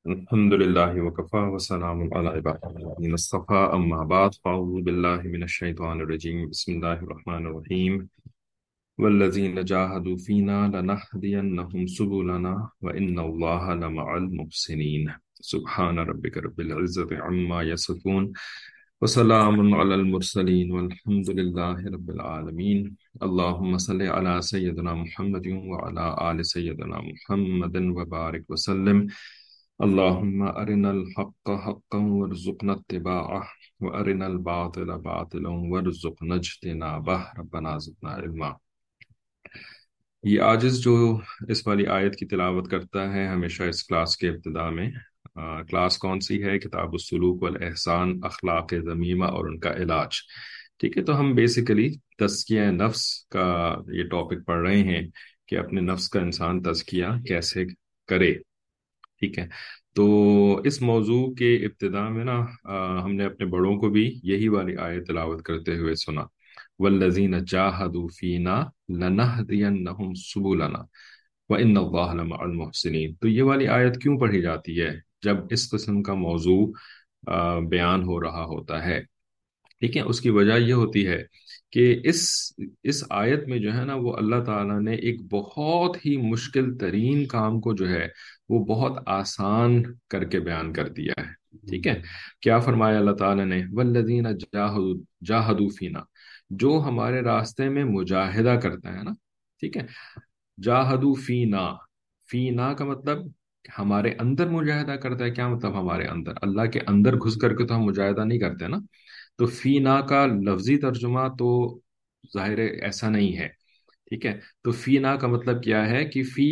الحمد لله وكفى وسلام على عباده الذين اصطفى أما بعد فأعوذ بالله من الشيطان الرجيم بسم الله الرحمن الرحيم والذين جاهدوا فينا لنهدينهم سبلنا وإن الله لمع المحسنين سبحان ربك رب العزة عما يصفون وسلام على المرسلين والحمد لله رب العالمين اللهم صل على سيدنا محمد وعلى آل سيدنا محمد وبارك وسلم اللهم أرنا الحق حقا وارزقنا اتباعه وأرنا الباطل باطلا وارزقنا اجتنابه ربنا زدنا علما۔ یہ عاجز جو اس والی آیت کی تلاوت کرتا ہے ہمیشہ اس کلاس کے ابتداء میں، کلاس کون سی ہے؟ کتاب السلوک والاحسان، اخلاق ذمیمہ اور ان کا علاج۔ ٹھیک ہے، تو ہم بیسیکلی تزکیہ نفس کا یہ ٹاپک پڑھ رہے ہیں کہ اپنے نفس کا انسان تزکیہ کیسے کرے۔ ٹھیک ہے، تو اس موضوع کے ابتداء میں نا ہم نے اپنے بڑوں کو بھی یہی والی آیت تلاوت کرتے ہوئے سنا، والذین جاہدوا فینا لنہدینہم سبلنا وان اللہ لمع المحسنین۔ تو یہ والی آیت کیوں پڑھی جاتی ہے جب اس قسم کا موضوع بیان ہو رہا ہوتا ہے؟ ٹھیک ہے، اس کی وجہ یہ ہوتی ہے کہ اس آیت میں جو ہے نا وہ اللہ تعالیٰ نے ایک بہت ہی مشکل ترین کام کو جو ہے وہ بہت آسان کر کے بیان کر دیا ہے۔ ٹھیک ہے، کیا فرمایا اللہ تعالیٰ نے؟ والذین جاہدوا فینا، جو ہمارے راستے میں مجاہدہ کرتا ہے نا۔ ٹھیک ہے، جاہدوا فینا، فینا کا مطلب ہمارے اندر مجاہدہ کرتا ہے۔ کیا مطلب ہمارے اندر؟ اللہ کے اندر گھس کر کے تو ہم مجاہدہ نہیں کرتے نا۔ تو فینا کا لفظی ترجمہ تو ظاہر ایسا نہیں ہے۔ ٹھیک ہے، تو فینا کا مطلب کیا ہے کہ فی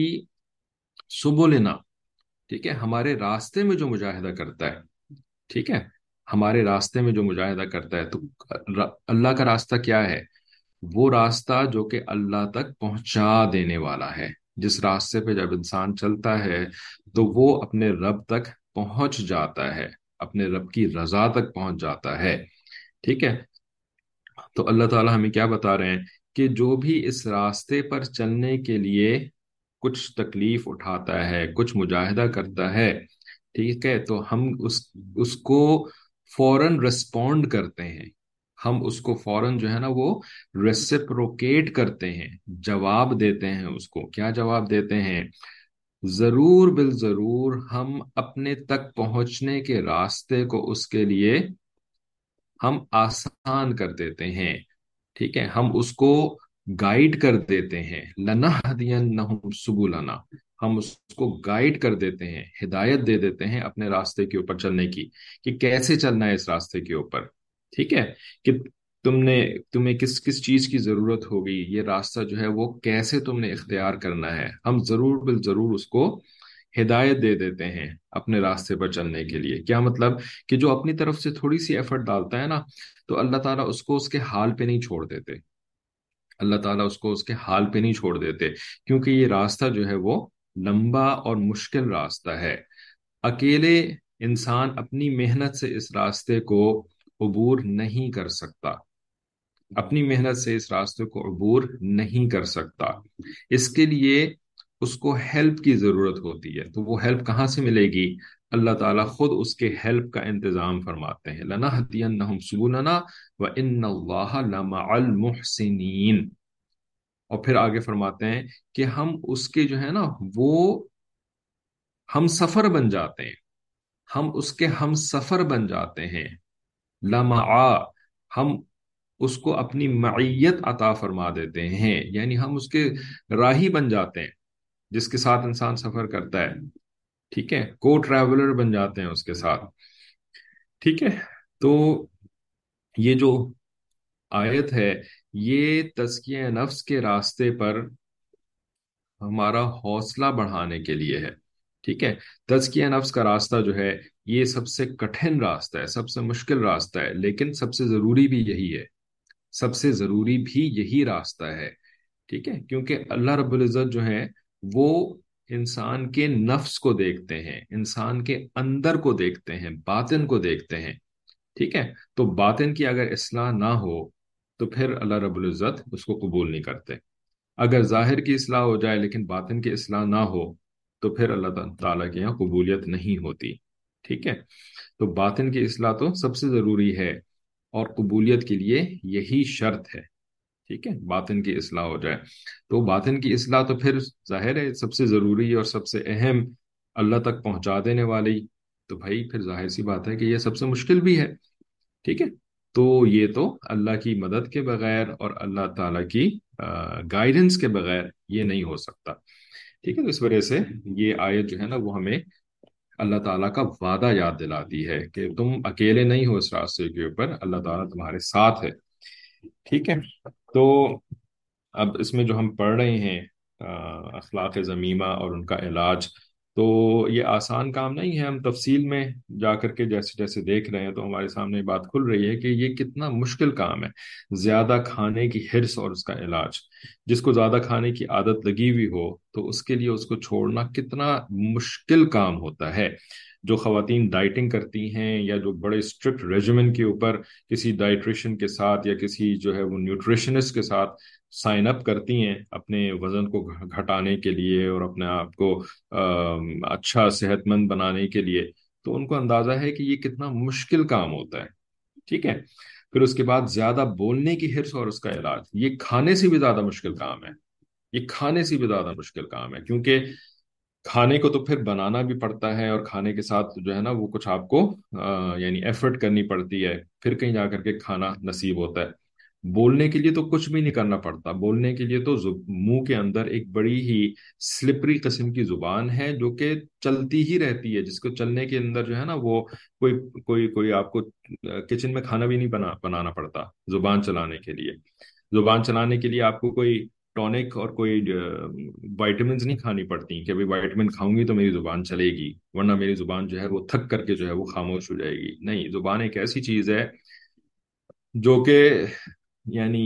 سبلنا، ٹھیک ہے، ہمارے راستے میں جو مجاہدہ کرتا ہے۔ ٹھیک ہے، ہمارے راستے میں جو مجاہدہ کرتا ہے، تو اللہ کا راستہ کیا ہے؟ وہ راستہ جو کہ اللہ تک پہنچا دینے والا ہے۔ جس راستے پہ جب انسان چلتا ہے تو وہ اپنے رب تک پہنچ جاتا ہے، اپنے رب کی رضا تک پہنچ جاتا ہے۔ ٹھیک ہے، تو اللہ تعالیٰ ہمیں کیا بتا رہے ہیں کہ جو بھی اس راستے پر چلنے کے لیے کچھ تکلیف اٹھاتا ہے، کچھ مجاہدہ کرتا ہے، ٹھیک ہے، تو ہم اس کو فوراً رسپونڈ کرتے ہیں۔ ہم اس کو فوراً جو ہے نا وہ ریسپروکیٹ کرتے ہیں، جواب دیتے ہیں۔ اس کو کیا جواب دیتے ہیں؟ ضرور بالضرور ہم اپنے تک پہنچنے کے راستے کو اس کے لیے ہم آسان کر دیتے ہیں۔ ٹھیک ہے، ہم اس کو گائیڈ کر دیتے ہیں۔ لنہدینہم سبلنا، ہم اس کو گائیڈ کر دیتے ہیں، ہدایت دے دیتے ہیں اپنے راستے کے اوپر چلنے کی، کہ کیسے چلنا ہے اس راستے کے اوپر۔ ٹھیک ہے، کہ تمہیں کس کس چیز کی ضرورت ہوگی، یہ راستہ جو ہے وہ کیسے تم نے اختیار کرنا ہے، ہم ضرور بالضرور اس کو ہدایت دے دیتے ہیں اپنے راستے پر چلنے کے لیے۔ کیا مطلب؟ کہ جو اپنی طرف سے تھوڑی سی ایفرٹ ڈالتا ہے نا، تو اللہ تعالیٰ اس کو اس کے حال پہ نہیں چھوڑ دیتے۔ اللہ تعالیٰ اس کو اس کے حال پہ نہیں چھوڑ دیتے، کیونکہ یہ راستہ جو ہے وہ لمبا اور مشکل راستہ ہے۔ اکیلے انسان اپنی محنت سے اس راستے کو عبور نہیں کر سکتا، اپنی محنت سے اس راستے کو عبور نہیں کر سکتا۔ اس کے لیے اس کو ہیلپ کی ضرورت ہوتی ہے۔ تو وہ ہیلپ کہاں سے ملے گی؟ اللہ تعالیٰ خود اس کے ہیلپ کا انتظام فرماتے ہیں۔ لَنَهْدِيَنَّهُمْ سُبُلَنَا وَإِنَّ اللَّهَ لَمَعَ الْمُحْسِنِينَ۔ اور پھر آگے فرماتے ہیں کہ ہم اس کے جو ہے نا وہ ہم سفر بن جاتے ہیں، ہم اس کے ہم سفر بن جاتے ہیں۔ لمعا، ہم اس کو اپنی معیت عطا فرما دیتے ہیں، یعنی ہم اس کے راہی بن جاتے ہیں، جس کے ساتھ انسان سفر کرتا ہے۔ ٹھیک ہے، کو ٹریولر بن جاتے ہیں اس کے ساتھ۔ ٹھیک ہے، تو یہ جو آیت ہے یہ تزکیہ نفس کے راستے پر ہمارا حوصلہ بڑھانے کے لیے ہے۔ ٹھیک ہے، تزکیہ نفس کا راستہ جو ہے یہ سب سے کٹھن راستہ ہے، سب سے مشکل راستہ ہے، لیکن سب سے ضروری بھی یہی ہے، سب سے ضروری بھی یہی راستہ ہے۔ ٹھیک ہے، کیونکہ اللہ رب العزت جو ہے وہ انسان کے نفس کو دیکھتے ہیں، انسان کے اندر کو دیکھتے ہیں، باطن کو دیکھتے ہیں۔ ٹھیک ہے، تو باطن کی اگر اصلاح نہ ہو تو پھر اللہ رب العزت اس کو قبول نہیں کرتے۔ اگر ظاہر کی اصلاح ہو جائے لیکن باطن کی اصلاح نہ ہو تو پھر اللہ تعالیٰ کے یہاں قبولیت نہیں ہوتی. ٹھیک ہے. تو باطن کی اصلاح تو سب سے ضروری ہے، اور قبولیت کے لیے یہی شرط ہے. ٹھیک ہے، باطن کی اصلاح ہو جائے. تو باطن کی اصلاح تو پھر ظاہر ہے سب سے ضروری اور سب سے اہم، اللہ تک پہنچا دینے والی. تو بھائی پھر ظاہر سی بات ہے کہ یہ سب سے مشکل بھی ہے. ٹھیک ہے. تو یہ تو اللہ کی مدد کے بغیر اور اللہ تعالیٰ کی گائیڈنس کے بغیر یہ نہیں ہو سکتا. ٹھیک ہے. تو اس وجہ سے یہ آیت جو ہے نا وہ ہمیں اللہ تعالیٰ کا وعدہ یاد دلاتی ہے کہ تم اکیلے نہیں ہو اس راستے کے اوپر، اللہ تعالیٰ تمہارے ساتھ ہے. ٹھیک ہے. تو اب اس میں جو ہم پڑھ رہے ہیں اخلاق ذمیمہ اور ان کا علاج، تو یہ آسان کام نہیں ہے. ہم تفصیل میں جا کر کے جیسے جیسے دیکھ رہے ہیں تو ہمارے سامنے یہ بات کھل رہی ہے کہ یہ کتنا مشکل کام ہے. زیادہ کھانے کی حرص اور اس کا علاج، جس کو زیادہ کھانے کی عادت لگی ہوئی ہو تو اس کے لیے اس کو چھوڑنا کتنا مشکل کام ہوتا ہے. جو خواتین ڈائٹنگ کرتی ہیں یا جو بڑے اسٹرکٹ ریجیمن کے اوپر کسی ڈائٹریشن کے ساتھ یا کسی جو ہے وہ نیوٹریشنسٹ کے ساتھ سائن اپ کرتی ہیں اپنے وزن کو گھٹانے کے لیے اور اپنے آپ کو اچھا صحت مند بنانے کے لیے، تو ان کو اندازہ ہے کہ یہ کتنا مشکل کام ہوتا ہے. ٹھیک ہے. پھر اس کے بعد زیادہ بولنے کی حرص اور اس کا علاج، یہ کھانے سے بھی زیادہ مشکل کام ہے. یہ کھانے سے بھی زیادہ مشکل کام ہے، کیونکہ کھانے کو تو پھر بنانا بھی پڑتا ہے، اور کھانے کے ساتھ جو ہے نا وہ کچھ آپ کو یعنی ایفرٹ کرنی پڑتی ہے، پھر کہیں جا کر کے کھانا نصیب ہوتا ہے. بولنے کے لیے تو کچھ بھی نہیں کرنا پڑتا. بولنے کے لیے تو منہ کے اندر ایک بڑی ہی سلپری قسم کی زبان ہے جو کہ چلتی ہی رہتی ہے، جس کو چلنے کے اندر جو ہے نا وہ کوئی کوئی آپ کو کچن میں کھانا بھی نہیں بنانا پڑتا زبان چلانے کے لیے. زبان چلانے کے لیے آپ کو کوئی ٹونک اور کوئی وائٹامنز نہیں کھانی پڑتی کہ بھائی وائٹامن کھاؤں گی تو میری زبان چلے گی، ورنہ میری زبان جو ہے وہ تھک کر کے جو ہے وہ خاموش ہو جائے گی. نہیں، زبان ایک ایسی چیز ہے جو کہ یعنی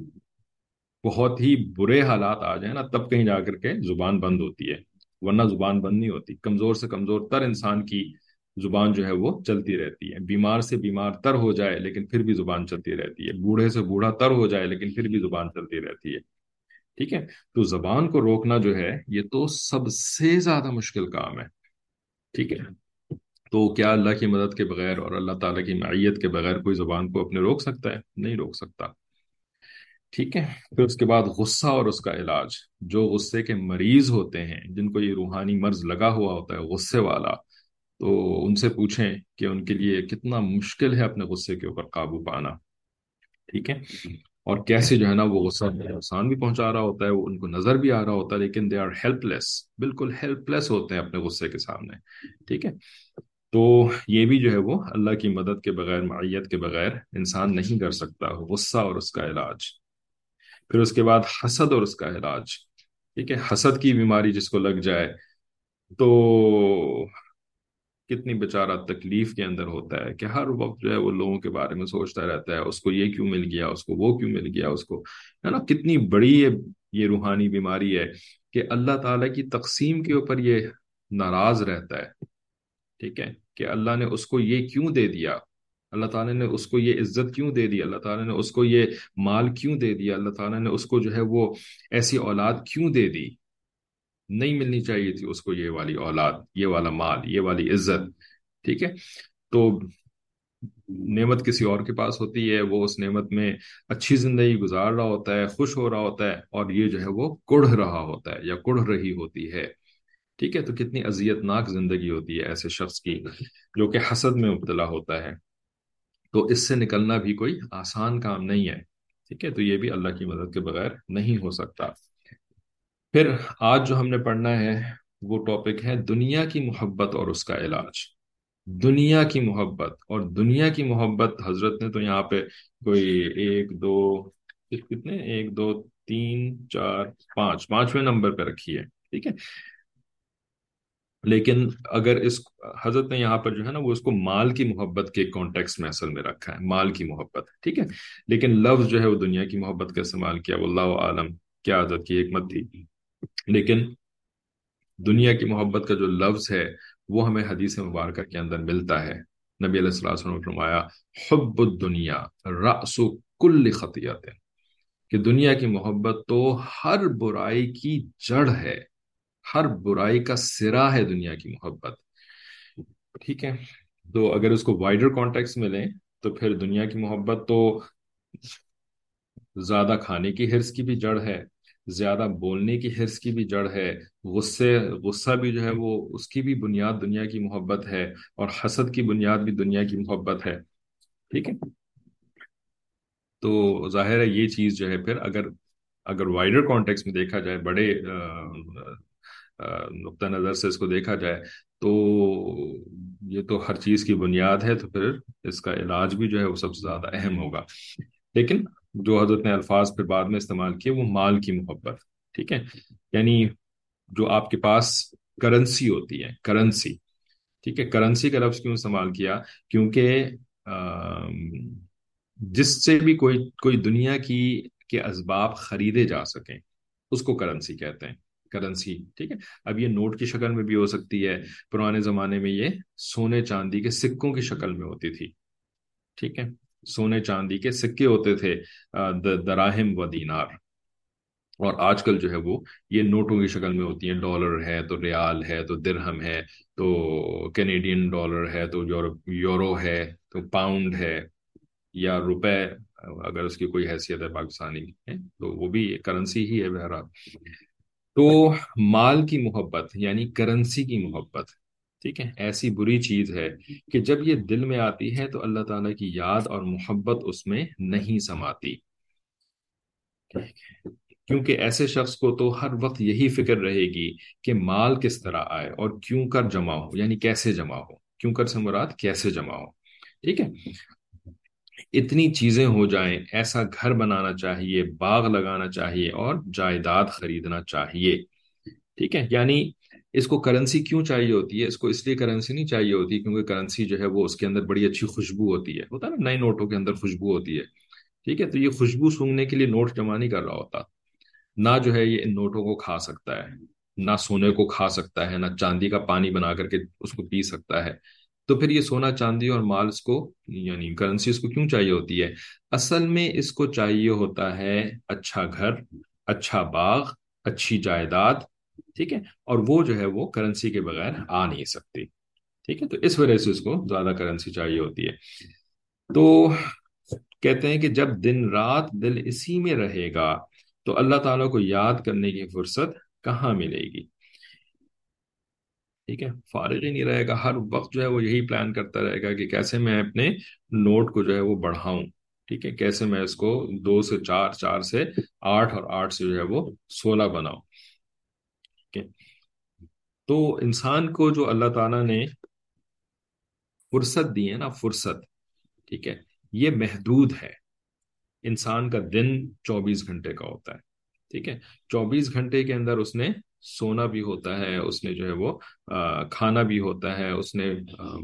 بہت ہی برے حالات آ جائیں نا تب کہیں جا کر کے زبان بند ہوتی ہے، ورنہ زبان بند نہیں ہوتی. کمزور سے کمزور تر انسان کی زبان جو ہے وہ چلتی رہتی ہے. بیمار سے بیمار تر ہو جائے لیکن پھر بھی زبان چلتی رہتی ہے. بوڑھے سے بوڑھا تر ہو جائے لیکن پھر بھی زبان چلتی رہتی ہے. ٹھیک ہے. تو زبان کو روکنا جو ہے یہ تو سب سے زیادہ مشکل کام ہے. ٹھیک ہے. تو کیا اللہ کی مدد کے بغیر اور اللہ تعالیٰ کی معیت کے بغیر کوئی زبان کو اپنے روک سکتا ہے؟ نہیں روک سکتا. ٹھیک ہے. پھر اس کے بعد غصہ اور اس کا علاج. جو غصے کے مریض ہوتے ہیں، جن کو یہ روحانی مرض لگا ہوا ہوتا ہے غصے والا، تو ان سے پوچھیں کہ ان کے لیے کتنا مشکل ہے اپنے غصے کے اوپر قابو پانا. ٹھیک ہے. اور کیسے جو ہے نا وہ غصہ نقصان بھی پہنچا رہا ہوتا ہے، وہ ان کو نظر بھی آ رہا ہوتا ہے، لیکن دے آر ہیلپ لیس، بالکل ہیلپ لیس ہوتے ہیں اپنے غصے کے سامنے. ٹھیک ہے. تو یہ بھی جو ہے وہ اللہ کی مدد کے بغیر، معیت کے بغیر انسان نہیں کر سکتا، غصہ اور اس کا علاج. پھر اس کے بعد حسد اور اس کا علاج. ٹھیک ہے. حسد کی بیماری جس کو لگ جائے تو کتنی بیچارہ تکلیف کے اندر ہوتا ہے کہ ہر وقت جو ہے وہ لوگوں کے بارے میں سوچتا رہتا ہے، اس کو یہ کیوں مل گیا، اس کو وہ کیوں مل گیا، اس کو ہے نا. کتنی بڑی یہ روحانی بیماری ہے کہ اللہ تعالیٰ کی تقسیم کے اوپر یہ ناراض رہتا ہے. ٹھیک ہے. کہ اللہ نے اس کو یہ کیوں دے دیا، اللہ تعالیٰ نے اس کو یہ عزت کیوں دے دی، اللہ تعالیٰ نے اس کو یہ مال کیوں دے دیا، اللہ تعالیٰ نے اس کو جو ہے وہ ایسی اولاد کیوں دے دی. نہیں ملنی چاہیے تھی اس کو یہ والی اولاد، یہ والا مال، یہ والی عزت. ٹھیک ہے. تو نعمت کسی اور کے پاس ہوتی ہے، وہ اس نعمت میں اچھی زندگی گزار رہا ہوتا ہے، خوش ہو رہا ہوتا ہے، اور یہ جو ہے وہ کڑھ رہا ہوتا ہے یا کڑھ رہی ہوتی ہے. ٹھیک ہے. تو کتنی اذیت ناک زندگی ہوتی ہے ایسے شخص کی جو کہ حسد میں مبتلا ہوتا ہے. تو اس سے نکلنا بھی کوئی آسان کام نہیں ہے. ٹھیک ہے. تو یہ بھی اللہ کی مدد کے بغیر نہیں ہو سکتا. پھر آج جو ہم نے پڑھنا ہے وہ ٹاپک ہے دنیا کی محبت اور اس کا علاج. دنیا کی محبت، اور دنیا کی محبت حضرت نے تو یہاں پہ کوئی ایک دو، کتنے، ایک دو تین چار پانچویں نمبر پہ رکھی ہے. ٹھیک ہے. لیکن اگر اس حضرت نے یہاں پر جو ہے نا وہ اس کو مال کی محبت کے کانٹیکس میں اصل میں رکھا ہے، مال کی محبت. ٹھیک ہے. لیکن لفظ جو ہے وہ دنیا کی محبت کا استعمال کیا، واللہ عالم کیا حضرت کی حکمت تھی. لیکن دنیا کی محبت کا جو لفظ ہے وہ ہمیں حدیث مبارکہ کے اندر ملتا ہے. نبی علیہ الصلوۃ والسلام نے فرمایا حب الدنیا رأس کل خطیئت، کہ دنیا کی محبت تو ہر برائی کی جڑ ہے، ہر برائی کا سرا ہے دنیا کی محبت. ٹھیک ہے. تو اگر اس کو وائڈر کانٹیکس میں لیں تو پھر دنیا کی محبت تو زیادہ کھانے کی حرص کی بھی جڑ ہے، زیادہ بولنے کی حرص کی بھی جڑ ہے، غصے غصہ بھی جو ہے وہ اس کی بھی بنیاد دنیا کی محبت ہے، اور حسد کی بنیاد بھی دنیا کی محبت ہے. ٹھیک ہے. تو ظاہر ہے یہ چیز جو ہے پھر اگر وائڈر کانٹیکس میں دیکھا جائے، بڑے نقطہ نظر سے اس کو دیکھا جائے، تو یہ تو ہر چیز کی بنیاد ہے، تو پھر اس کا علاج بھی جو ہے وہ سب سے زیادہ اہم ہوگا. لیکن جو حضرت نے الفاظ پھر بعد میں استعمال کیے وہ مال کی محبت. ٹھیک ہے. یعنی جو آپ کے پاس کرنسی ہوتی ہے، کرنسی. ٹھیک ہے. کرنسی کا لفظ کیوں استعمال کیا؟ کیونکہ جس سے بھی کوئی دنیا کے اسباب خریدے جا سکیں اس کو کرنسی کہتے ہیں. کرنسی. ٹھیک ہے. اب یہ نوٹ کی شکل میں بھی ہو سکتی ہے، پرانے زمانے میں یہ سونے چاندی کے سکوں کی شکل میں ہوتی تھی. ٹھیک ہے. سونے چاندی کے سکے ہوتے تھے، دراہم و دینار. اور آج کل جو ہے وہ یہ نوٹوں کی شکل میں ہوتی ہیں. ڈالر ہے تو ریال ہے تو درہم ہے تو کینیڈین ڈالر ہے تو یورو ہے تو پاؤنڈ ہے یا روپے، اگر اس کی کوئی حیثیت ہے پاکستانی ہے تو وہ بھی کرنسی ہی ہے بہرحال. تو مال کی محبت یعنی کرنسی کی محبت، ٹھیک ہے، ایسی بری چیز ہے کہ جب یہ دل میں آتی ہے تو اللہ تعالیٰ کی یاد اور محبت اس میں نہیں سماتی. کیونکہ ایسے شخص کو تو ہر وقت یہی فکر رہے گی کہ مال کس طرح آئے اور کیوں کر جمع ہو، یعنی کیسے جمع ہو. کیوں کر سے مراد کیسے جمع ہو. ٹھیک ہے. اتنی چیزیں ہو جائیں، ایسا گھر بنانا چاہیے، باغ لگانا چاہیے اور جائیداد خریدنا چاہیے. ٹھیک ہے. یعنی اس کو کرنسی کیوں چاہیے ہوتی ہے؟ اس کو اس لیے کرنسی نہیں چاہیے ہوتی کیونکہ کرنسی جو ہے وہ اس کے اندر بڑی اچھی خوشبو ہوتا ہے نا، نئے نوٹوں کے اندر خوشبو ہوتی ہے. ٹھیک ہے. تو یہ خوشبو سونگھنے کے لیے نوٹ جمع نہیں کر رہا ہوتا. نہ جو ہے یہ ان نوٹوں کو کھا سکتا ہے، نہ سونے کو کھا سکتا ہے، نہ چاندی کا پانی بنا کر کے اس کو پی سکتا ہے. تو پھر یہ سونا چاندی اور مال اس کو یعنی کرنسی اس کو کیوں چاہیے ہوتی ہے؟ اصل میں اس کو چاہیے ہوتا ہے اچھا گھر، اچھا باغ، اچھی جائیداد. ٹھیک ہے. اور وہ جو ہے وہ کرنسی کے بغیر آ نہیں سکتی. ٹھیک ہے. تو اس وجہ سے اس کو زیادہ کرنسی چاہیے ہوتی ہے. تو کہتے ہیں کہ جب دن رات دل اسی میں رہے گا تو اللہ تعالیٰ کو یاد کرنے کی فرصت کہاں ملے گی. ٹھیک ہے. فارغ ہی نہیں رہے گا، ہر وقت جو ہے وہ یہی پلان کرتا رہے گا کہ کیسے میں اپنے نوٹ کو جو ہے وہ بڑھاؤں. ٹھیک ہے. کیسے میں اس کو 2 سے 4، 4 سے 8 اور 8 سے جو ہے وہ 16 بناؤں. ٹھیک ہے. تو انسان کو جو اللہ تعالیٰ نے فرصت دی ہے نا، فرصت، ٹھیک ہے، یہ محدود ہے. انسان کا دن 24 گھنٹے کا ہوتا ہے. ٹھیک ہے. 24 گھنٹے کے اندر اس نے سونا بھی ہوتا ہے، اس نے جو ہے وہ کھانا بھی ہوتا ہے، اس نے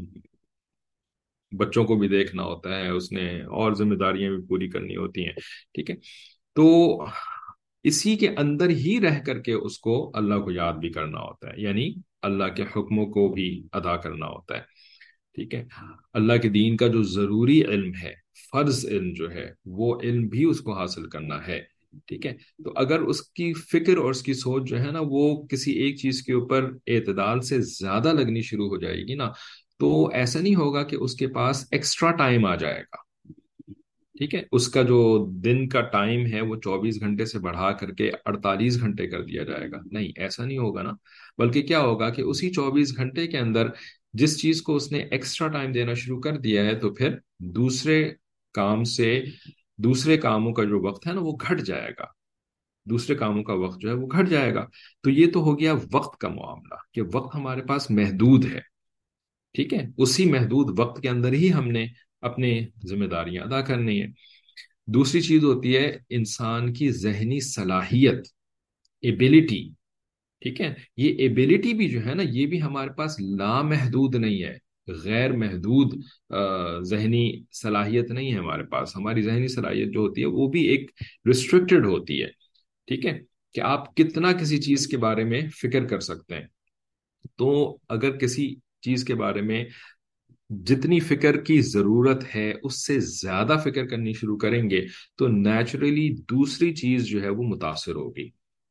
بچوں کو بھی دیکھنا ہوتا ہے، اس نے اور ذمہ داریاں بھی پوری کرنی ہوتی ہیں. ٹھیک ہے. تو اسی کے اندر ہی رہ کر کے اس کو اللہ کو یاد بھی کرنا ہوتا ہے، یعنی اللہ کے حکموں کو بھی ادا کرنا ہوتا ہے. ٹھیک ہے. اللہ کے دین کا جو ضروری علم ہے، فرض علم جو ہے، وہ علم بھی اس کو حاصل کرنا ہے. ٹھیک ہے. تو اگر اس کی فکر اور اس کی سوچ جو ہے نا وہ کسی ایک چیز کے اوپر اعتدال سے زیادہ لگنی شروع ہو جائے گی نا، تو ایسا نہیں ہوگا کہ اس کے پاس ایکسٹرا ٹائم آ جائے گا. ٹھیک ہے. اس کا جو دن کا ٹائم ہے وہ 24 گھنٹے سے بڑھا کر کے 48 گھنٹے کر دیا جائے گا. نہیں، ایسا نہیں ہوگا نا. بلکہ کیا ہوگا کہ اسی 24 گھنٹے کے اندر جس چیز کو اس نے ایکسٹرا ٹائم دینا شروع کر دیا ہے تو پھر دوسرے کام سے دوسرے کاموں کا جو وقت ہے نا وہ گھٹ جائے گا. دوسرے کاموں کا وقت جو ہے وہ گھٹ جائے گا. تو یہ تو ہو گیا وقت کا معاملہ کہ وقت ہمارے پاس محدود ہے. ٹھیک ہے. اسی محدود وقت کے اندر ہی ہم نے اپنے ذمہ داریاں ادا کرنی ہے. دوسری چیز ہوتی ہے انسان کی ذہنی صلاحیت، ایبلٹی. ٹھیک ہے. یہ ایبلٹی بھی جو ہے نا یہ بھی ہمارے پاس لامحدود نہیں ہے، غیر محدود ذہنی صلاحیت نہیں ہے ہمارے پاس. ہماری ذہنی صلاحیت جو ہوتی ہے وہ بھی ایک ریسٹرکٹڈ ہوتی ہے. ٹھیک ہے. کہ آپ کتنا کسی چیز کے بارے میں فکر کر سکتے ہیں. تو اگر کسی چیز کے بارے میں جتنی فکر کی ضرورت ہے اس سے زیادہ فکر کرنی شروع کریں گے تو نیچرلی دوسری چیز جو ہے وہ متاثر ہوگی.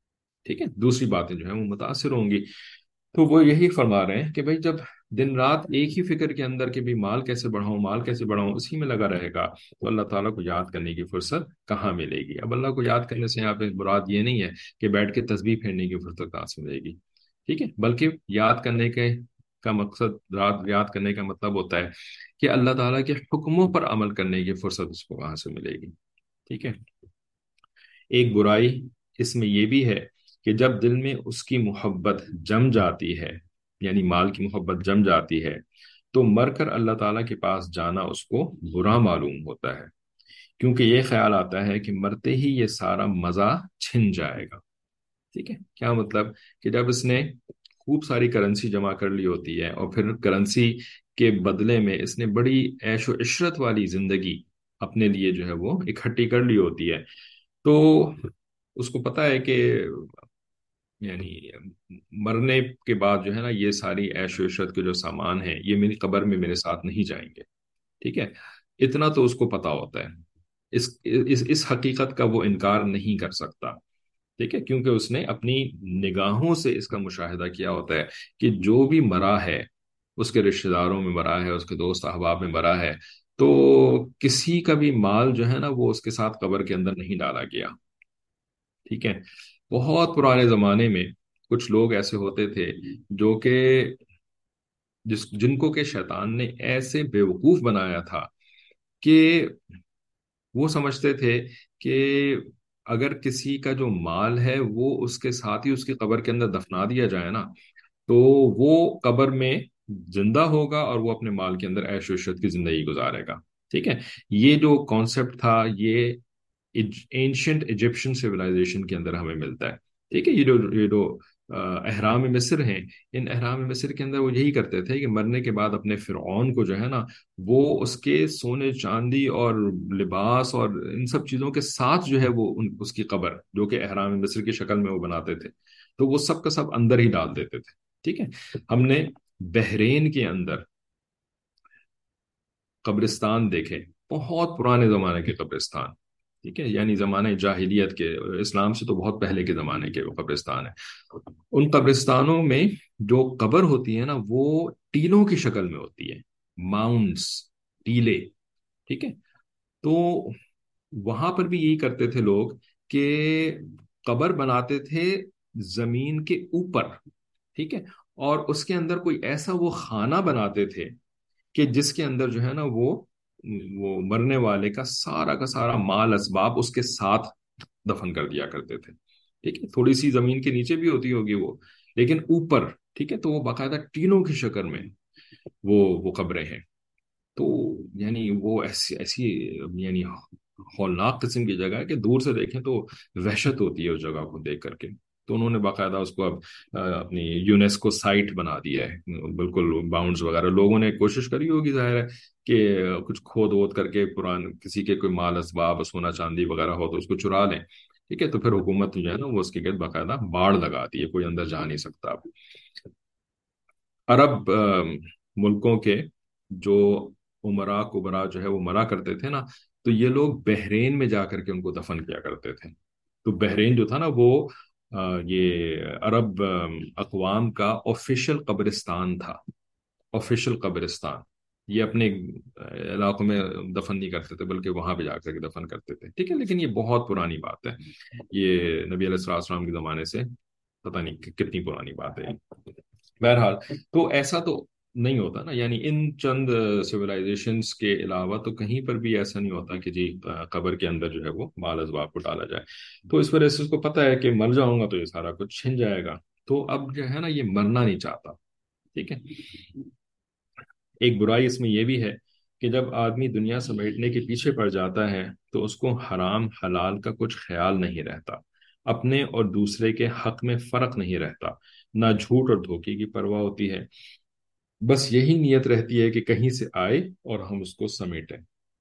ٹھیک ہے، دوسری باتیں جو ہیں وہ متاثر ہوں گی۔ تو وہ یہی فرما رہے ہیں کہ بھائی جب دن رات ایک ہی فکر کے اندر کہ بھی مال کیسے بڑھاؤں، مال کیسے بڑھاؤں، اسی میں لگا رہے گا، تو اللہ تعالیٰ کو یاد کرنے کی فرصت کہاں ملے گی؟ اب اللہ کو یاد کرنے سے یہاں پہ مراد یہ نہیں ہے کہ بیٹھ کے تسبیح پھیرنے کی فرصت کہاں سے ملے گی، ٹھیک ہے، بلکہ یاد کرنے کے کا مقصد، رات یاد کرنے کا مطلب ہوتا ہے کہ اللہ تعالیٰ کے حکموں پر عمل کرنے کی فرصت اس کو کہاں سے ملے گی، ٹھیک ہے۔ ایک برائی اس میں یہ بھی ہے کہ جب دل میں اس کی محبت جم جاتی ہے، یعنی مال کی محبت جم جاتی ہے، تو مر کر اللہ تعالیٰ کے پاس جانا اس کو برا معلوم ہوتا ہے، کیونکہ یہ خیال آتا ہے کہ مرتے ہی یہ سارا مزہ چھن جائے گا، ٹھیک ہے۔ کیا مطلب؟ کہ جب اس نے خوب ساری کرنسی جمع کر لی ہوتی ہے اور پھر کرنسی کے بدلے میں اس نے بڑی عیش و عشرت والی زندگی اپنے لیے جو ہے وہ اکٹھی کر لی ہوتی ہے، تو اس کو پتا ہے کہ یعنی مرنے کے بعد جو ہے نا یہ ساری عیش و عشرت کے جو سامان ہیں یہ میری قبر میں میرے ساتھ نہیں جائیں گے، ٹھیک ہے، اتنا تو اس کو پتا ہوتا ہے، اس حقیقت کا وہ انکار نہیں کر سکتا، ٹھیک ہے، کیونکہ اس نے اپنی نگاہوں سے اس کا مشاہدہ کیا ہوتا ہے کہ جو بھی مرا ہے اس کے رشتہ داروں میں مرا ہے، اس کے دوست احباب میں مرا ہے، تو کسی کا بھی مال جو ہے نا وہ اس کے ساتھ قبر کے اندر نہیں ڈالا گیا، ٹھیک ہے۔ بہت پرانے زمانے میں کچھ لوگ ایسے ہوتے تھے جو کہ جن کو کہ شیطان نے ایسے بیوقوف بنایا تھا کہ وہ سمجھتے تھے کہ اگر کسی کا جو مال ہے وہ اس کے ساتھ ہی اس کی قبر کے اندر دفنا دیا جائے نا، تو وہ قبر میں زندہ ہوگا اور وہ اپنے مال کے اندر عیش و عشرت کی زندگی گزارے گا، ٹھیک ہے۔ یہ جو کانسیپٹ تھا یہ اینشنٹ ایجپشن سویلائزیشن کے اندر ہمیں ملتا ہے، ٹھیک ہے۔ یہ جو احرام مصر ہیں، ان احرام مصر کے اندر وہ یہی کرتے تھے کہ مرنے کے بعد اپنے فرعون کو جو ہے نا وہ اس کے سونے چاندی اور لباس اور ان سب چیزوں کے ساتھ جو ہے وہ اس کی قبر جو کہ احرام مصر کی شکل میں وہ بناتے تھے، تو وہ سب کا سب اندر ہی ڈال دیتے تھے، ٹھیک ہے۔ ہم نے بحرین کے اندر قبرستان دیکھے، بہت پرانے زمانے کے قبرستان، ٹھیک ہے، یعنی زمانے جاہلیت کے، اسلام سے تو بہت پہلے کے زمانے کے وہ قبرستان ہیں۔ ان قبرستانوں میں جو قبر ہوتی ہے نا وہ ٹیلوں کی شکل میں ہوتی ہے، ماؤنٹس، ٹیلے، ٹھیک ہے۔ تو وہاں پر بھی یہی کرتے تھے لوگ کہ قبر بناتے تھے زمین کے اوپر، ٹھیک ہے، اور اس کے اندر کوئی ایسا وہ خانہ بناتے تھے کہ جس کے اندر جو ہے نا وہ مرنے والے کا سارا مال اسباب اس کے ساتھ دفن کر دیا کرتے تھے، ٹھیک ہے، تھوڑی سی زمین کے نیچے بھی ہوتی ہوگی وہ، لیکن اوپر، ٹھیک ہے، تو وہ باقاعدہ ٹینوں کی شکل میں وہ قبریں ہیں، تو یعنی وہ ایسی یعنی ہولناک قسم کی جگہ ہے کہ دور سے دیکھیں تو وحشت ہوتی ہے اس جگہ کو دیکھ کر کے، تو انہوں نے باقاعدہ اس کو اب اپنی یونیسکو سائٹ بنا دیا ہے، بالکل باؤنڈز وغیرہ لوگوں نے کوشش کری ہوگی ظاہر ہے کہ کچھ کھود وود کر کے کسی کے کوئی مال اسباب سونا چاندی وغیرہ ہو تو اس کو چرا لیں، ٹھیک ہے، تو پھر حکومت جو ہے نا وہ اس کے گرد باقاعدہ باڑ لگاتی ہے، کوئی اندر جا نہیں سکتا اب۔ عرب ملکوں کے جو عمرا کبرا جو ہے وہ مرا کرتے تھے نا، تو یہ لوگ بحرین میں جا کر کے ان کو دفن کیا کرتے تھے، تو بحرین جو تھا نا وہ یہ عرب اقوام کا آفیشل قبرستان تھا، آفیشل قبرستان، یہ اپنے علاقوں میں دفن نہیں کرتے تھے بلکہ وہاں پہ جا کر کے دفن کرتے تھے، ٹھیک ہے، لیکن یہ بہت پرانی بات ہے، یہ نبی علیہ السلام کے زمانے سے پتہ نہیں کتنی پرانی بات ہے۔ بہرحال تو ایسا تو نہیں ہوتا نا، یعنی ان چند سویلائزیشنس کے علاوہ تو کہیں پر بھی ایسا نہیں ہوتا کہ جی قبر کے اندر جو ہے وہ مال ازباب کو ڈالا جائے، تو اس وجہ سے اس کو پتا ہے کہ مر جاؤں گا تو یہ سارا کچھ چھن جائے گا، تو اب جو ہے نا یہ مرنا نہیں چاہتا، ٹھیک ہے۔ ایک برائی اس میں یہ بھی ہے کہ جب آدمی دنیا سمیٹنے کے پیچھے پڑ جاتا ہے تو اس کو حرام حلال کا کچھ خیال نہیں رہتا، اپنے اور دوسرے کے حق میں فرق نہیں رہتا، نہ جھوٹ اور دھوکے کی پرواہ ہوتی ہے، بس یہی نیت رہتی ہے کہ کہیں سے آئے اور ہم اس کو سمیٹیں،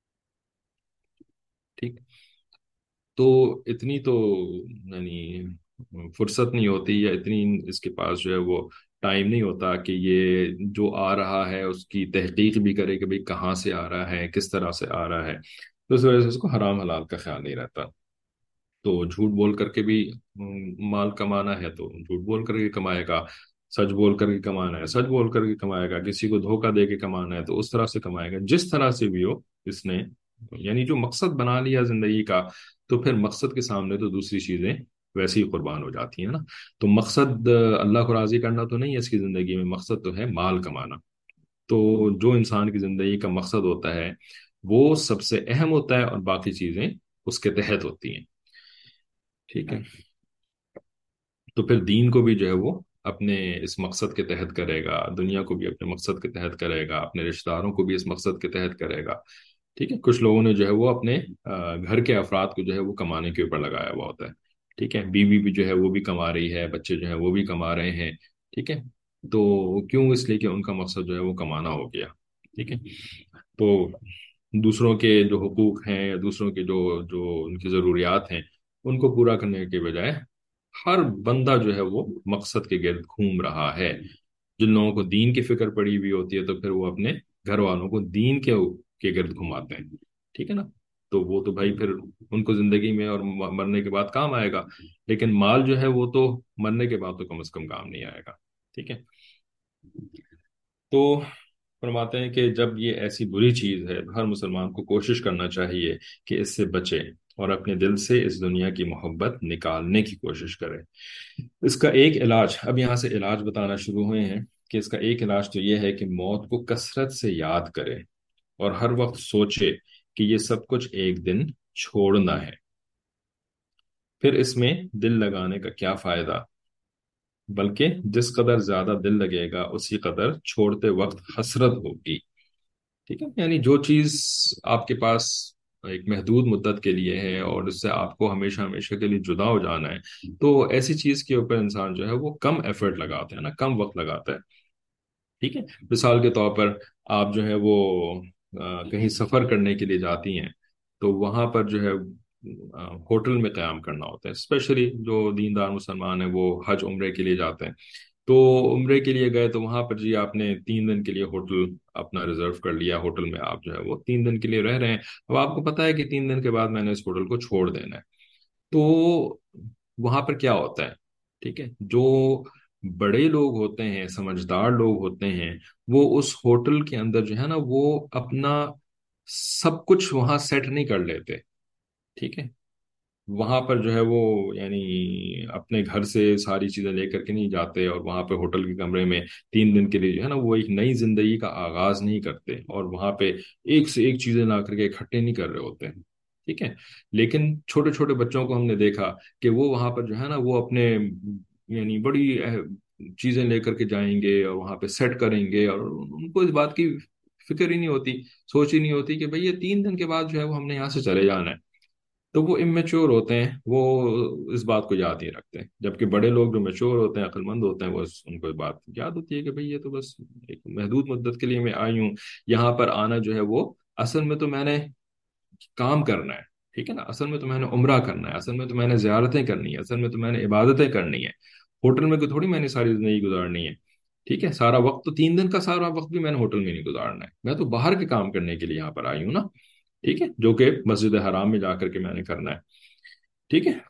ٹھیک۔ تو اتنی تو یعنی فرصت نہیں ہوتی یا اتنی اس کے پاس جو ہے وہ ٹائم نہیں ہوتا کہ یہ جو آ رہا ہے اس کی تحقیق بھی کرے کہ بھئی کہاں سے آ رہا ہے، کس طرح سے آ رہا ہے، تو اس وجہ سے اس کو حرام حلال کا خیال نہیں رہتا۔ تو झूठ बोल करके भी माल कमाना है तो झूठ बोल करके कमाएगा, सच बोल करके कमाना है सच बोल करके कमाएगा, किसी को धोखा दे के कमाना है तो उस तरह से कमाएगा, जिस तरह से भी हो इसने, यानी जो मकसद बना लिया जिंदगी का, तो फिर मकसद के सामने तो दूसरी चीजें वैसे ही कुर्बान हो जाती है ना। तो मकसद अल्लाह को राजी करना तो नहीं है इसकी जिंदगी में, मकसद तो है माल कमाना। तो जो इंसान की जिंदगी का मकसद होता है वो सबसे अहम होता है और बाकी चीजें उसके तहत होती हैं। ठीक है। तो फिर दीन को भी जो है वो अपने इस मकसद के तहत करेगा, दुनिया को भी अपने मकसद के तहत करेगा, अपने रिश्तेदारों को भी इस मकसद के तहत करेगा। ठीक है। कुछ लोगों ने जो है वो अपने घर के अफराद को जो है वो कमाने के ऊपर लगाया हुआ होता है। ठीक है। बीवी भी जो है वो भी कमा रही है, बच्चे जो है वो भी कमा रहे हैं। ठीक है। तो क्यों? इसलिए कि उनका मकसद जो है वो कमाना हो गया। ठीक है। तो दूसरों के जो हुकूक हैं या दूसरों के जो जो उनकी ज़रूरियात हैं उनको पूरा करने के बजाय हर बंदा जो है वो मकसद के गिर्द घूम रहा है। जिन लोगों को दीन की फिक्र पड़ी हुई होती है तो फिर वो अपने घर वालों को दीन के गिर्द घुमाते हैं। ठीक है ना। तो वो तो भाई फिर उनको जिंदगी में और मरने के बाद काम आएगा, लेकिन माल जो है वो तो मरने के बाद तो कम से कम काम नहीं आएगा। ठीक है। तो फरमाते हैं कि जब ये ऐसी बुरी चीज है तो हर मुसलमान को कोशिश करना चाहिए कि इससे बचे और अपने दिल से इस दुनिया की मोहब्बत निकालने की कोशिश करे। इसका एक इलाज, अब यहाँ से इलाज बताना शुरू हुए हैं कि इसका एक इलाज तो ये है कि मौत को कसरत से याद करे और हर वक्त सोचे कि ये सब कुछ एक दिन छोड़ना है। फिर इसमें दिल लगाने का क्या फायदा, बल्कि जिस कदर ज्यादा दिल लगेगा उसी कदर छोड़ते वक्त हसरत होगी। ठीक है। यानी जो चीज आपके पास एक महदूद मुद्दत के लिए है और उससे आपको हमेशा हमेशा के लिए जुदा हो जाना है, तो ऐसी चीज के ऊपर इंसान जो है वो कम एफर्ट लगाता है ना, कम वक्त लगाता है। ठीक है। मिसाल के तौर पर आप जो है वो कहीं सफर करने के लिए जाती हैं, तो वहां पर जो है होटल में क़याम करना होता है। स्पेशली जो दीनदार मुसलमान है वो हज उम्रे के लिए जाते हैं। तो उम्रे के लिए गए तो वहां पर जी आपने 3 दिन के लिए होटल अपना रिजर्व कर लिया, होटल में आप जो है वो 3 दिन के लिए रह रहे हैं। अब आपको पता है कि 3 दिन के बाद मैंने इस होटल को छोड़ देना है। तो वहां पर क्या होता है? ठीक है। जो बड़े लोग होते हैं, समझदार लोग होते हैं, वो उस होटल के अंदर जो है ना वो अपना सब कुछ वहां सेट नहीं कर लेते। ठीक है। वहां पर जो है वो यानी अपने घर से सारी चीजें लेकर के नहीं जाते और वहां पे होटल के कमरे में 3 दिन के लिए जो है ना वो एक नई जिंदगी का आगाज नहीं करते और वहां पे एक से एक चीजें ला करके इकट्ठे नहीं कर रहे होते हैं। ठीक है। लेकिन छोटे छोटे बच्चों को हमने देखा कि वो वहां पर जो है ना वो अपने यानी बड़ी चीजें लेकर के जाएंगे और वहां पे सेट करेंगे और उनको इस बात की फिक्र ही नहीं होती, सोच ही नहीं होती कि भाई ये 3 दिन के बाद जो है वो हमने यहाँ से चले जाना है। तो वो इमेच्योर होते हैं, वो इस बात को याद नहीं रखते हैं। जबकि बड़े लोग जो मेच्योर होते हैं, अक्लमंद होते हैं, वो उनको ये बात याद होती है कि भाई ये तो बस एक महदूद मुद्दत के लिए मैं आई हूँ। यहाँ पर आना जो है वो असल में तो मैंने काम करना है। ठीक है ना। असल में तो मैंने उम्रा करना है, असल में तो मैंने जियारतें करनी है, असल में तो मैंने इबादतें करनी है। होटल में कोई थोड़ी मैंने सारी जिंदगी गुजारनी है। ठीक है। सारा वक्त तो 3 दिन का सारा वक्त भी मैंने होटल में नहीं गुजारना है, मैं तो बाहर के काम करने के लिए यहाँ पर आई हूँ ना। ठीक है। जो कि मस्जिद हराम में जाकर के मैंने करना है। ठीक है।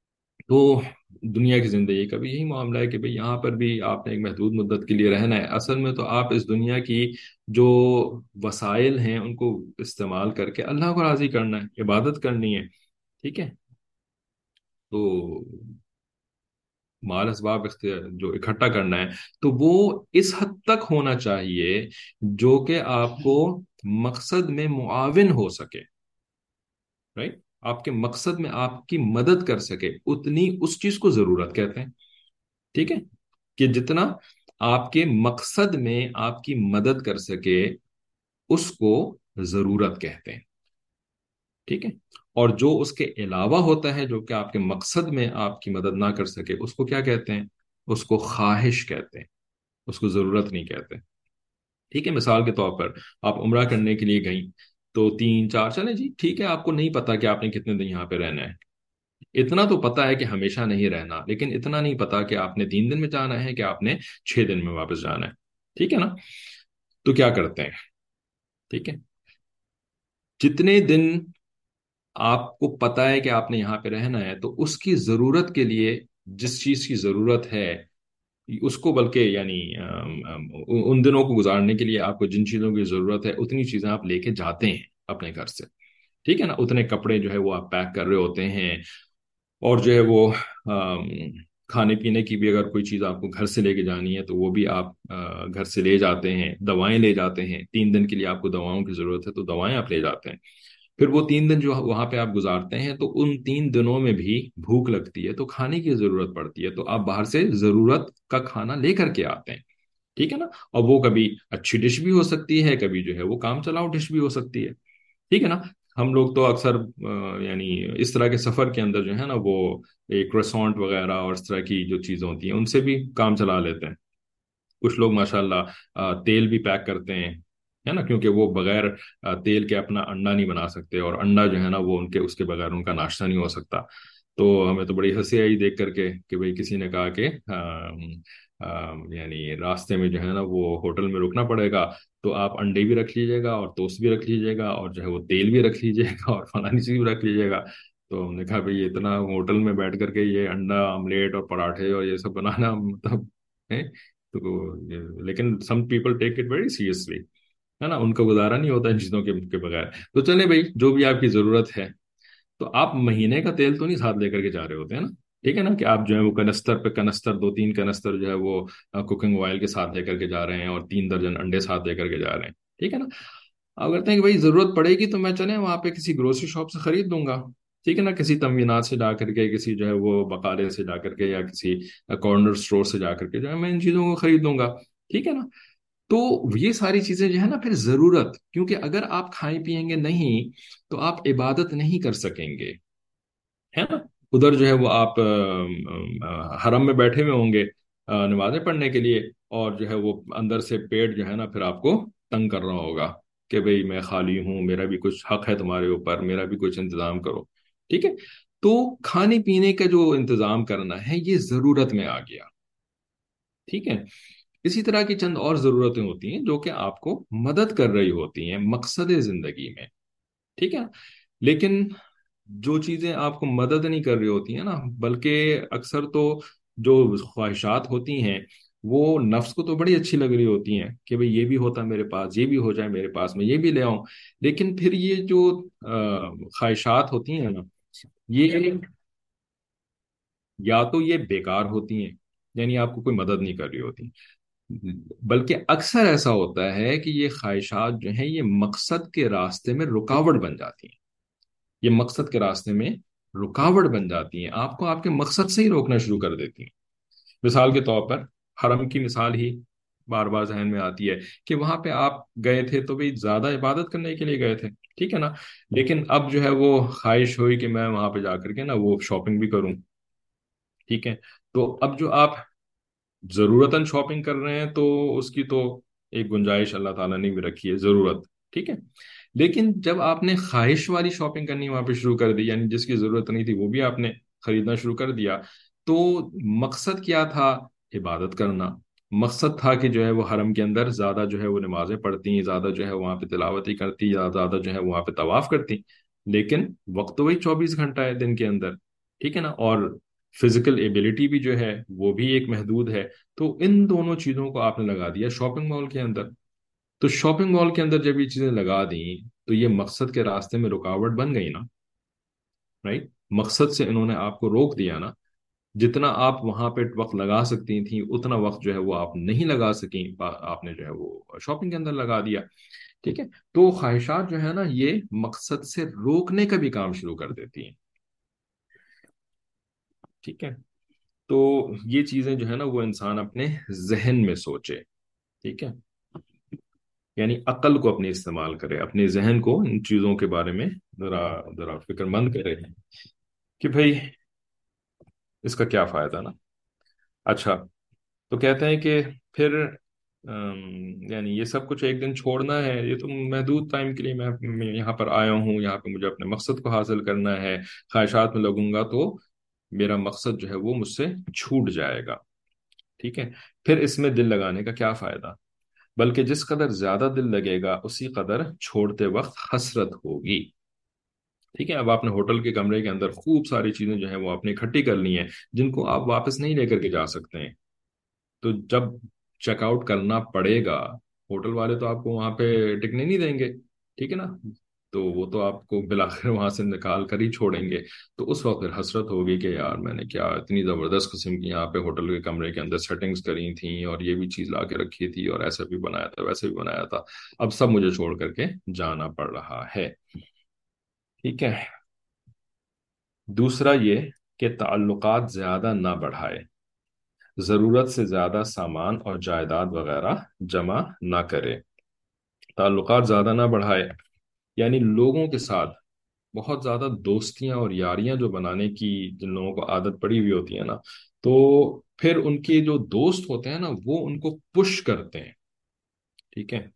तो दुनिया की जिंदगी का भी यही मामला है कि भाई यहाँ पर भी आपने एक महदूद मुद्दत के लिए रहना है। असल में तो आप इस दुनिया की जो वसाइल हैं उनको इस्तेमाल करके अल्लाह को राजी करना है, इबादत करनी है। ठीक है। तो माल असबाब जो इकट्ठा करना है तो वो इस हद तक होना चाहिए जो कि आपको मकसद में मुआविन हो सके। राइट। आपके मकसद में आपकी मदद कर सके, उतनी उस चीज को जरूरत कहते हैं। ठीक है। कि जितना आपके मकसद में आपकी मदद कर सके उसको जरूरत कहते हैं। ठीक है। और जो उसके अलावा होता है जो कि आपके मकसद में आपकी मदद ना कर सके उसको क्या कहते हैं? उसको ख्वाहिश कहते हैं, उसको जरूरत नहीं कहते। ठीक है। मिसाल के तौर पर आप उम्रा करने के लिए गई, तो 3 4 चले जी, ठीक है, आपको नहीं पता कि आपने कितने दिन यहाँ पे रहना है। इतना तो पता है कि हमेशा नहीं रहना, लेकिन इतना नहीं पता कि आपने 3 दिन में जाना है कि आपने 6 दिन में वापस जाना है। ठीक है ना। तो क्या करते हैं? ठीक है। जितने दिन آپ کو پتا ہے کہ آپ نے یہاں پہ رہنا ہے، تو اس کی ضرورت کے لیے جس چیز کی ضرورت ہے اس کو، بلکہ یعنی ان دنوں کو گزارنے کے لیے آپ کو جن چیزوں کی ضرورت ہے اتنی چیزیں آپ لے کے جاتے ہیں اپنے گھر سے، ٹھیک ہے نا؟ اتنے کپڑے جو ہے وہ آپ پیک کر رہے ہوتے ہیں، اور جو ہے وہ آم، کھانے پینے کی بھی اگر کوئی چیز آپ کو گھر سے لے کے جانی ہے تو وہ بھی آپ گھر سے لے جاتے ہیں، دوائیں لے جاتے ہیں، 3 دن کے لیے آپ کو دواؤں کی ضرورت ہے تو دوائیں آپ لے جاتے ہیں۔ پھر وہ 3 دن جو وہاں پہ آپ گزارتے ہیں تو ان 3 دنوں میں بھی بھوک لگتی ہے تو کھانے کی ضرورت پڑتی ہے، تو آپ باہر سے ضرورت کا کھانا لے کر کے آتے ہیں، ٹھیک ہے نا؟ اور وہ کبھی اچھی ڈش بھی ہو سکتی ہے، کبھی جو ہے وہ کام چلاؤ ڈش بھی ہو سکتی ہے، ٹھیک ہے نا؟ ہم لوگ تو اکثر یعنی اس طرح کے سفر کے اندر جو ہے نا وہ ایک ریسورٹ وغیرہ اور اس طرح کی جو چیزیں ہوتی ہیں ان سے بھی کام چلا لیتے ہیں۔ کچھ لوگ ماشاءاللہ تیل بھی پیک کرتے ہیں، ہے نا؟ کیونکہ وہ بغیر تیل کے اپنا انڈا نہیں بنا سکتے، اور انڈا جو ہے نا وہ ان کے اس کے بغیر ان کا ناشتہ نہیں ہو سکتا۔ تو ہمیں تو بڑی ہنسی آئی دیکھ کر کے کہ بھئی کسی نے کہا کہ یعنی راستے میں جو ہے نا وہ ہوٹل میں رکنا پڑے گا، تو آپ انڈے بھی رکھ لیجیے گا اور ٹوسٹ بھی رکھ لیجیے گا اور جو ہے وہ تیل بھی رکھ لیجیے گا اور فلانی چیز بھی رکھ لیجیے گا۔ تو ہم نے کہا بھئی اتنا ہوٹل میں بیٹھ کر کے یہ انڈا آملیٹ اور پراٹھے اور یہ سب بنانا مطلب ہے؟ تو لیکن some people take it very seriously, ہے نا؟ ان کا گزارا نہیں ہوتا ان چیزوں کے بغیر۔ تو چلے بھائی جو بھی آپ کی ضرورت ہے، تو آپ مہینے کا تیل تو نہیں ساتھ لے کر کے جا رہے ہوتے ہیں نا، ٹھیک ہے نا؟ کہ آپ جو ہے وہ کنستر پہ کنستر 2-3 کنستر جو ہے وہ کوکنگ آئل کے ساتھ لے کر کے جا رہے ہیں اور 3 درجن انڈے ساتھ لے کر کے جا رہے ہیں، ٹھیک ہے نا؟ آپ کرتے ہیں کہ بھائی ضرورت پڑے گی تو میں چلے وہاں پہ کسی گروسری شاپ سے خرید لوں گا، ٹھیک ہے نا؟ کسی تموینات سے جا کر کے، کسی جو ہے وہ بقالے سے جا کر کے، یا کسی کارنر اسٹور سے جا کر کے جو ہے میں ان چیزوں کو خرید لوں گا، ٹھیک ہے نا؟ تو یہ ساری چیزیں جو ہے نا پھر ضرورت، کیونکہ اگر آپ کھائیں پیئیں گے نہیں تو آپ عبادت نہیں کر سکیں گے، ہے نا؟ ادھر جو ہے وہ آپ حرم میں بیٹھے ہوئے ہوں گے نمازیں پڑھنے کے لیے، اور جو ہے وہ اندر سے پیٹ جو ہے نا پھر آپ کو تنگ کر رہا ہوگا کہ بھئی میں خالی ہوں، میرا بھی کچھ حق ہے تمہارے اوپر، میرا بھی کچھ انتظام کرو، ٹھیک ہے؟ تو کھانے پینے کا جو انتظام کرنا ہے یہ ضرورت میں آ گیا، ٹھیک ہے؟ اسی طرح کی چند اور ضرورتیں ہوتی ہیں جو کہ آپ کو مدد کر رہی ہوتی ہیں مقصد زندگی میں، ٹھیک ہے؟ لیکن جو چیزیں آپ کو مدد نہیں کر رہی ہوتی ہیں نا، بلکہ اکثر تو جو خواہشات ہوتی ہیں وہ نفس کو تو بڑی اچھی لگ رہی ہوتی ہیں کہ بھئی یہ بھی ہوتا میرے پاس، یہ بھی ہو جائے میرے پاس، میں یہ بھی لے آؤں، لیکن پھر یہ جو خواہشات ہوتی ہیں نا، یہ یا تو یہ بیکار ہوتی ہیں، یعنی آپ کو کوئی مدد نہیں کر رہی ہوتی، بلکہ اکثر ایسا ہوتا ہے کہ یہ خواہشات جو ہیں یہ مقصد کے راستے میں رکاوٹ بن جاتی ہیں، یہ مقصد کے راستے میں رکاوٹ بن جاتی ہیں، آپ کو آپ کے مقصد سے ہی روکنا شروع کر دیتی ہیں۔ مثال کے طور پر حرم کی مثال ہی بار بار ذہن میں آتی ہے کہ وہاں پہ آپ گئے تھے تو بھی زیادہ عبادت کرنے کے لیے گئے تھے، ٹھیک ہے نا؟ لیکن اب جو ہے وہ خواہش ہوئی کہ میں وہاں پہ جا کر کے نا وہ شاپنگ بھی کروں، ٹھیک ہے؟ تو اب جو آپ ضرورتاً شاپنگ کر رہے ہیں تو اس کی تو ایک گنجائش اللہ تعالیٰ نے بھی رکھی ہے، ضرورت، ٹھیک ہے؟ لیکن جب آپ نے خواہش والی شاپنگ کرنی وہاں پہ شروع کر دی، یعنی جس کی ضرورت نہیں تھی وہ بھی آپ نے خریدنا شروع کر دیا، تو مقصد کیا تھا؟ عبادت کرنا۔ مقصد تھا کہ جو ہے وہ حرم کے اندر زیادہ جو ہے وہ نمازیں پڑھتی، زیادہ جو ہے وہاں پہ تلاوتی کرتی، یا زیادہ جو ہے وہاں پہ طواف کرتی، لیکن وقت تو وہی 24 گھنٹہ ہے دن کے اندر، ٹھیک ہے نا؟ اور فزیکل ایبلٹی بھی جو ہے وہ بھی ایک محدود ہے، تو ان دونوں چیزوں کو آپ نے لگا دیا شاپنگ مال کے اندر۔ تو شاپنگ مال کے اندر جب یہ چیزیں لگا دیں تو یہ مقصد کے راستے میں رکاوٹ بن گئی نا، رائٹ؟ مقصد سے انہوں نے آپ کو روک دیا نا، جتنا آپ وہاں پہ وقت لگا سکتی تھیں اتنا وقت جو ہے وہ آپ نہیں لگا سکیں، آپ نے جو ہے وہ شاپنگ کے اندر لگا دیا، ٹھیک ہے؟ تو خواہشات جو ہے نا یہ مقصد سے روکنے کا بھی کام شروع کر دیتی ہیں، ٹھیک ہے؟ تو یہ چیزیں جو ہے نا وہ انسان اپنے ذہن میں سوچے، ٹھیک ہے؟ یعنی عقل کو اپنی استعمال کرے، اپنے ذہن کو ان چیزوں کے بارے میں ذرا ذرا فکر مند کرے کہ بھئی اس کا کیا فائدہ نا۔ اچھا، تو کہتے ہیں کہ پھر یعنی یہ سب کچھ ایک دن چھوڑنا ہے، یہ تو محدود ٹائم کے لیے میں یہاں پر آیا ہوں، یہاں پہ مجھے اپنے مقصد کو حاصل کرنا ہے، خواہشات میں لگوں گا تو میرا مقصد جو ہے وہ مجھ سے چھوٹ جائے گا، ٹھیک ہے؟ پھر اس میں دل لگانے کا کیا فائدہ؟ بلکہ جس قدر زیادہ دل لگے گا اسی قدر چھوڑتے وقت حسرت ہوگی، ٹھیک ہے، اب آپ نے ہوٹل کے کمرے کے اندر خوب ساری چیزیں جو ہیں وہ آپ نے اکٹھی کر لی ہیں، جن کو آپ واپس نہیں لے کر کے جا سکتے ہیں۔ تو جب چیک آؤٹ کرنا پڑے گا، ہوٹل والے تو آپ کو وہاں پہ ٹکنے نہیں دیں گے، ٹھیک ہے نا؟ تو وہ تو آپ کو بالآخر وہاں سے نکال کر ہی چھوڑیں گے۔ تو اس وقت پھر حسرت ہوگی کہ یار میں نے کیا اتنی زبردست قسم کی یہاں پہ ہوٹل کے کمرے کے اندر سیٹنگز کری تھیں، اور یہ بھی چیز لا کے رکھی تھی، اور ایسا بھی بنایا تھا، ویسے بھی بنایا تھا، اب سب مجھے چھوڑ کر کے جانا پڑ رہا ہے۔ ٹھیک ہے۔ دوسرا یہ کہ تعلقات زیادہ نہ بڑھائے، ضرورت سے زیادہ سامان اور جائیداد وغیرہ جمع نہ کرے۔ تعلقات زیادہ نہ بڑھائے یعنی لوگوں کے ساتھ بہت زیادہ دوستیاں اور یاریاں جو بنانے کی جن لوگوں کو عادت پڑی ہوئی ہوتی ہے نا، تو پھر ان کے جو دوست ہوتے ہیں نا وہ ان کو پش کرتے ہیں، ٹھیک ہے؟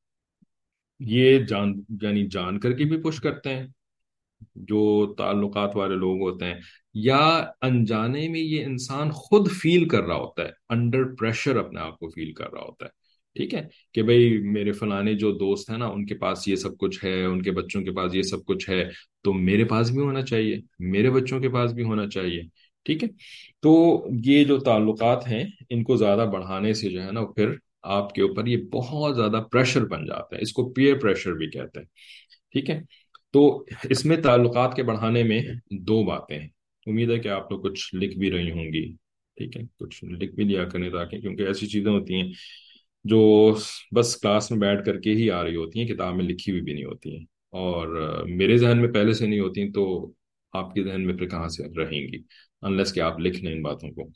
یہ یعنی جان کر کے بھی پش کرتے ہیں جو تعلقات والے لوگ ہوتے ہیں، یا انجانے میں یہ انسان خود فیل کر رہا ہوتا ہے، انڈر پریشر اپنے آپ کو فیل کر رہا ہوتا ہے، ٹھیک ہے؟ کہ بھئی میرے فلانے جو دوست ہیں نا ان کے پاس یہ سب کچھ ہے، ان کے بچوں کے پاس یہ سب کچھ ہے، تو میرے پاس بھی ہونا چاہیے، میرے بچوں کے پاس بھی ہونا چاہیے، ٹھیک ہے؟ تو یہ جو تعلقات ہیں ان کو زیادہ بڑھانے سے جو ہے نا پھر آپ کے اوپر یہ بہت زیادہ پریشر بن جاتا ہے، اس کو پیئر پریشر بھی کہتے ہیں، ٹھیک ہے؟ تو اس میں تعلقات کے بڑھانے میں دو باتیں ہیں، امید ہے کہ آپ لوگ کچھ لکھ بھی رہی ہوں گی، ٹھیک ہے؟ کچھ لکھ بھی لیا کریں تاکہ، کیونکہ ایسی چیزیں ہوتی ہیں جو بس کلاس میں بیٹھ کر کے ہی آ رہی ہوتی ہیں، کتاب میں لکھی ہوئی بھی نہیں ہوتی ہیں، اور میرے ذہن میں پہلے سے نہیں ہوتی تو آپ کے ذہن میں پھر کہاں سے رہیں گی، انلیس کہ آپ لکھ لیں ان باتوں کو،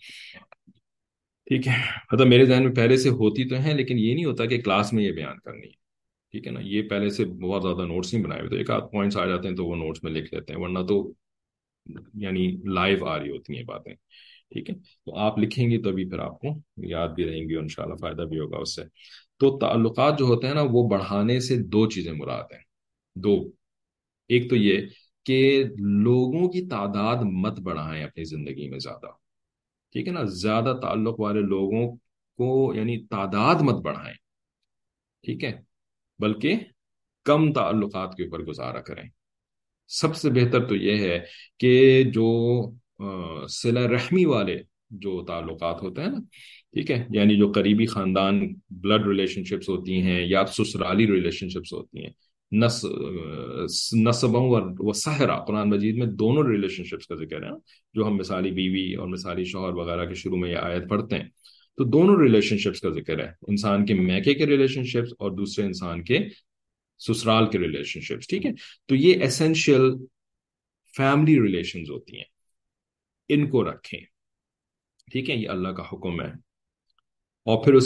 ٹھیک ہے؟ مطلب میرے ذہن میں پہلے سے ہوتی تو ہیں، لیکن یہ نہیں ہوتا کہ کلاس میں یہ بیان کرنی ہے، ٹھیک ہے نا؟ یہ پہلے سے بہت زیادہ نوٹس نہیں بنائے ہوئے، تو ایک آدھ پوائنٹس آ جاتے ہیں تو وہ نوٹس میں لکھ لیتے ہیں، ورنہ تو یعنی لائیو آ رہی ہوتی ہیں باتیں، ٹھیک ہے؟ تو آپ لکھیں گی تبھی پھر آپ کو یاد بھی رہیں گی، اور انشاءاللہ فائدہ بھی ہوگا اس سے۔ تو تعلقات جو ہوتے ہیں نا وہ بڑھانے سے دو چیزیں مراد ہیں، دو۔ ایک تو یہ کہ لوگوں کی تعداد مت بڑھائیں اپنی زندگی میں زیادہ، ٹھیک ہے نا؟ زیادہ تعلق والے لوگوں کو یعنی تعداد مت بڑھائیں، ٹھیک ہے؟ بلکہ کم تعلقات کے اوپر گزارا کریں۔ سب سے بہتر تو یہ ہے کہ جو صلہ رحمی والے جو تعلقات ہوتے ہیں نا، ٹھیک ہے، یعنی جو قریبی خاندان بلڈ ریلیشن شپس ہوتی ہیں یا سسرالی ریلیشن شپس ہوتی ہیں، نس نسبوں و سہرا، قرآن مجید میں دونوں ریلیشن شپس کا ذکر ہے نا، جو ہم مثالی بیوی اور مثالی شوہر وغیرہ کے شروع میں یہ آیت پڑھتے ہیں، تو دونوں ریلیشن شپس کا ذکر ہے، انسان کے میکے کے ریلیشن شپس اور دوسرے انسان کے سسرال کے ریلیشن شپس، ٹھیک ہے؟ تو یہ ایسینشیل فیملی ریلیشنز ہوتی ہیں، ان کو رکھیں، ٹھیک ہے؟ یہ اللہ کا حکم ہے، اور پھر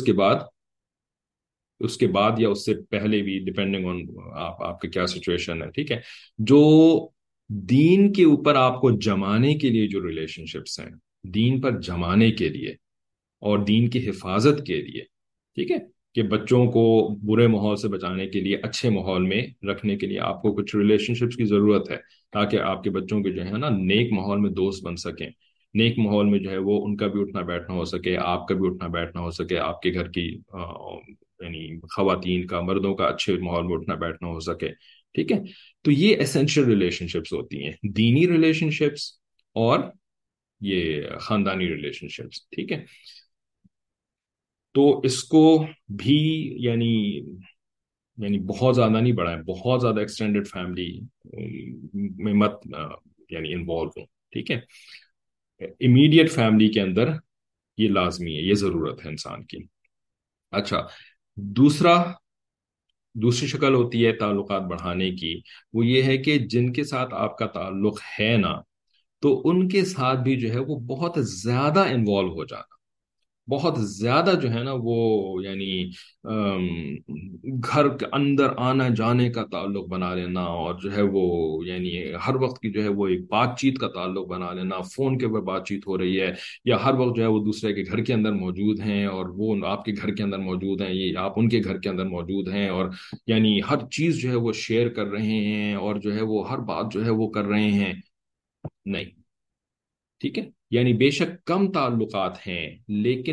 اس کے بعد یا اس سے پہلے بھی ڈپینڈنگ آن آپ کا کیا سچویشن ہے، ٹھیک ہے؟ جو دین کے اوپر آپ کو جمانے کے لیے جو ریلیشن شپس ہیں، دین پر جمانے کے لیے اور دین کی حفاظت کے لیے، ٹھیک ہے؟ کہ بچوں کو برے ماحول سے بچانے کے لیے اچھے ماحول میں رکھنے کے لیے آپ کو کچھ ریلیشن شپس کی ضرورت ہے، تاکہ آپ کے بچوں کے جو ہے نا نیک ماحول میں دوست بن سکیں، نیک ماحول میں جو ہے وہ ان کا بھی اٹھنا بیٹھنا ہو سکے، آپ کا بھی اٹھنا بیٹھنا ہو سکے، آپ کے گھر کی یعنی خواتین کا، مردوں کا اچھے ماحول میں اٹھنا بیٹھنا ہو سکے، ٹھیک ہے؟ تو یہ ایسینشیل ریلیشن شپس ہوتی ہیں، دینی ریلیشن شپس اور یہ خاندانی ریلیشن شپس، ٹھیک ہے؟ تو اس کو بھی یعنی بہت زیادہ نہیں بڑھائیں، بہت زیادہ ایکسٹینڈیڈ فیملی میں مت یعنی انوالو ہوں، ٹھیک ہے؟ امیڈیٹ فیملی کے اندر یہ لازمی ہے، یہ ضرورت ہے انسان کی۔ اچھا، دوسرا دوسری شکل ہوتی ہے تعلقات بڑھانے کی، وہ یہ ہے کہ جن کے ساتھ آپ کا تعلق ہے نا، تو ان کے ساتھ بھی جو ہے وہ بہت زیادہ انوالو ہو جانا، بہت زیادہ جو ہے نا وہ یعنی گھر کے اندر آنا جانے کا تعلق بنا لینا، اور جو ہے وہ یعنی ہر وقت کی جو ہے وہ ایک بات چیت کا تعلق بنا لینا، فون کے اوپر بات چیت ہو رہی ہے، یا ہر وقت جو ہے وہ دوسرے کے گھر کے اندر موجود ہیں، اور وہ آپ کے گھر کے اندر موجود ہیں، یہ آپ ان کے گھر کے اندر موجود ہیں، اور یعنی ہر چیز جو ہے وہ شیئر کر رہے ہیں، اور جو ہے وہ ہر بات جو ہے وہ کر رہے ہیں، نہیں، ٹھیک ہے؟ یعنی بے شک کم تعلقات ہیں، لیکن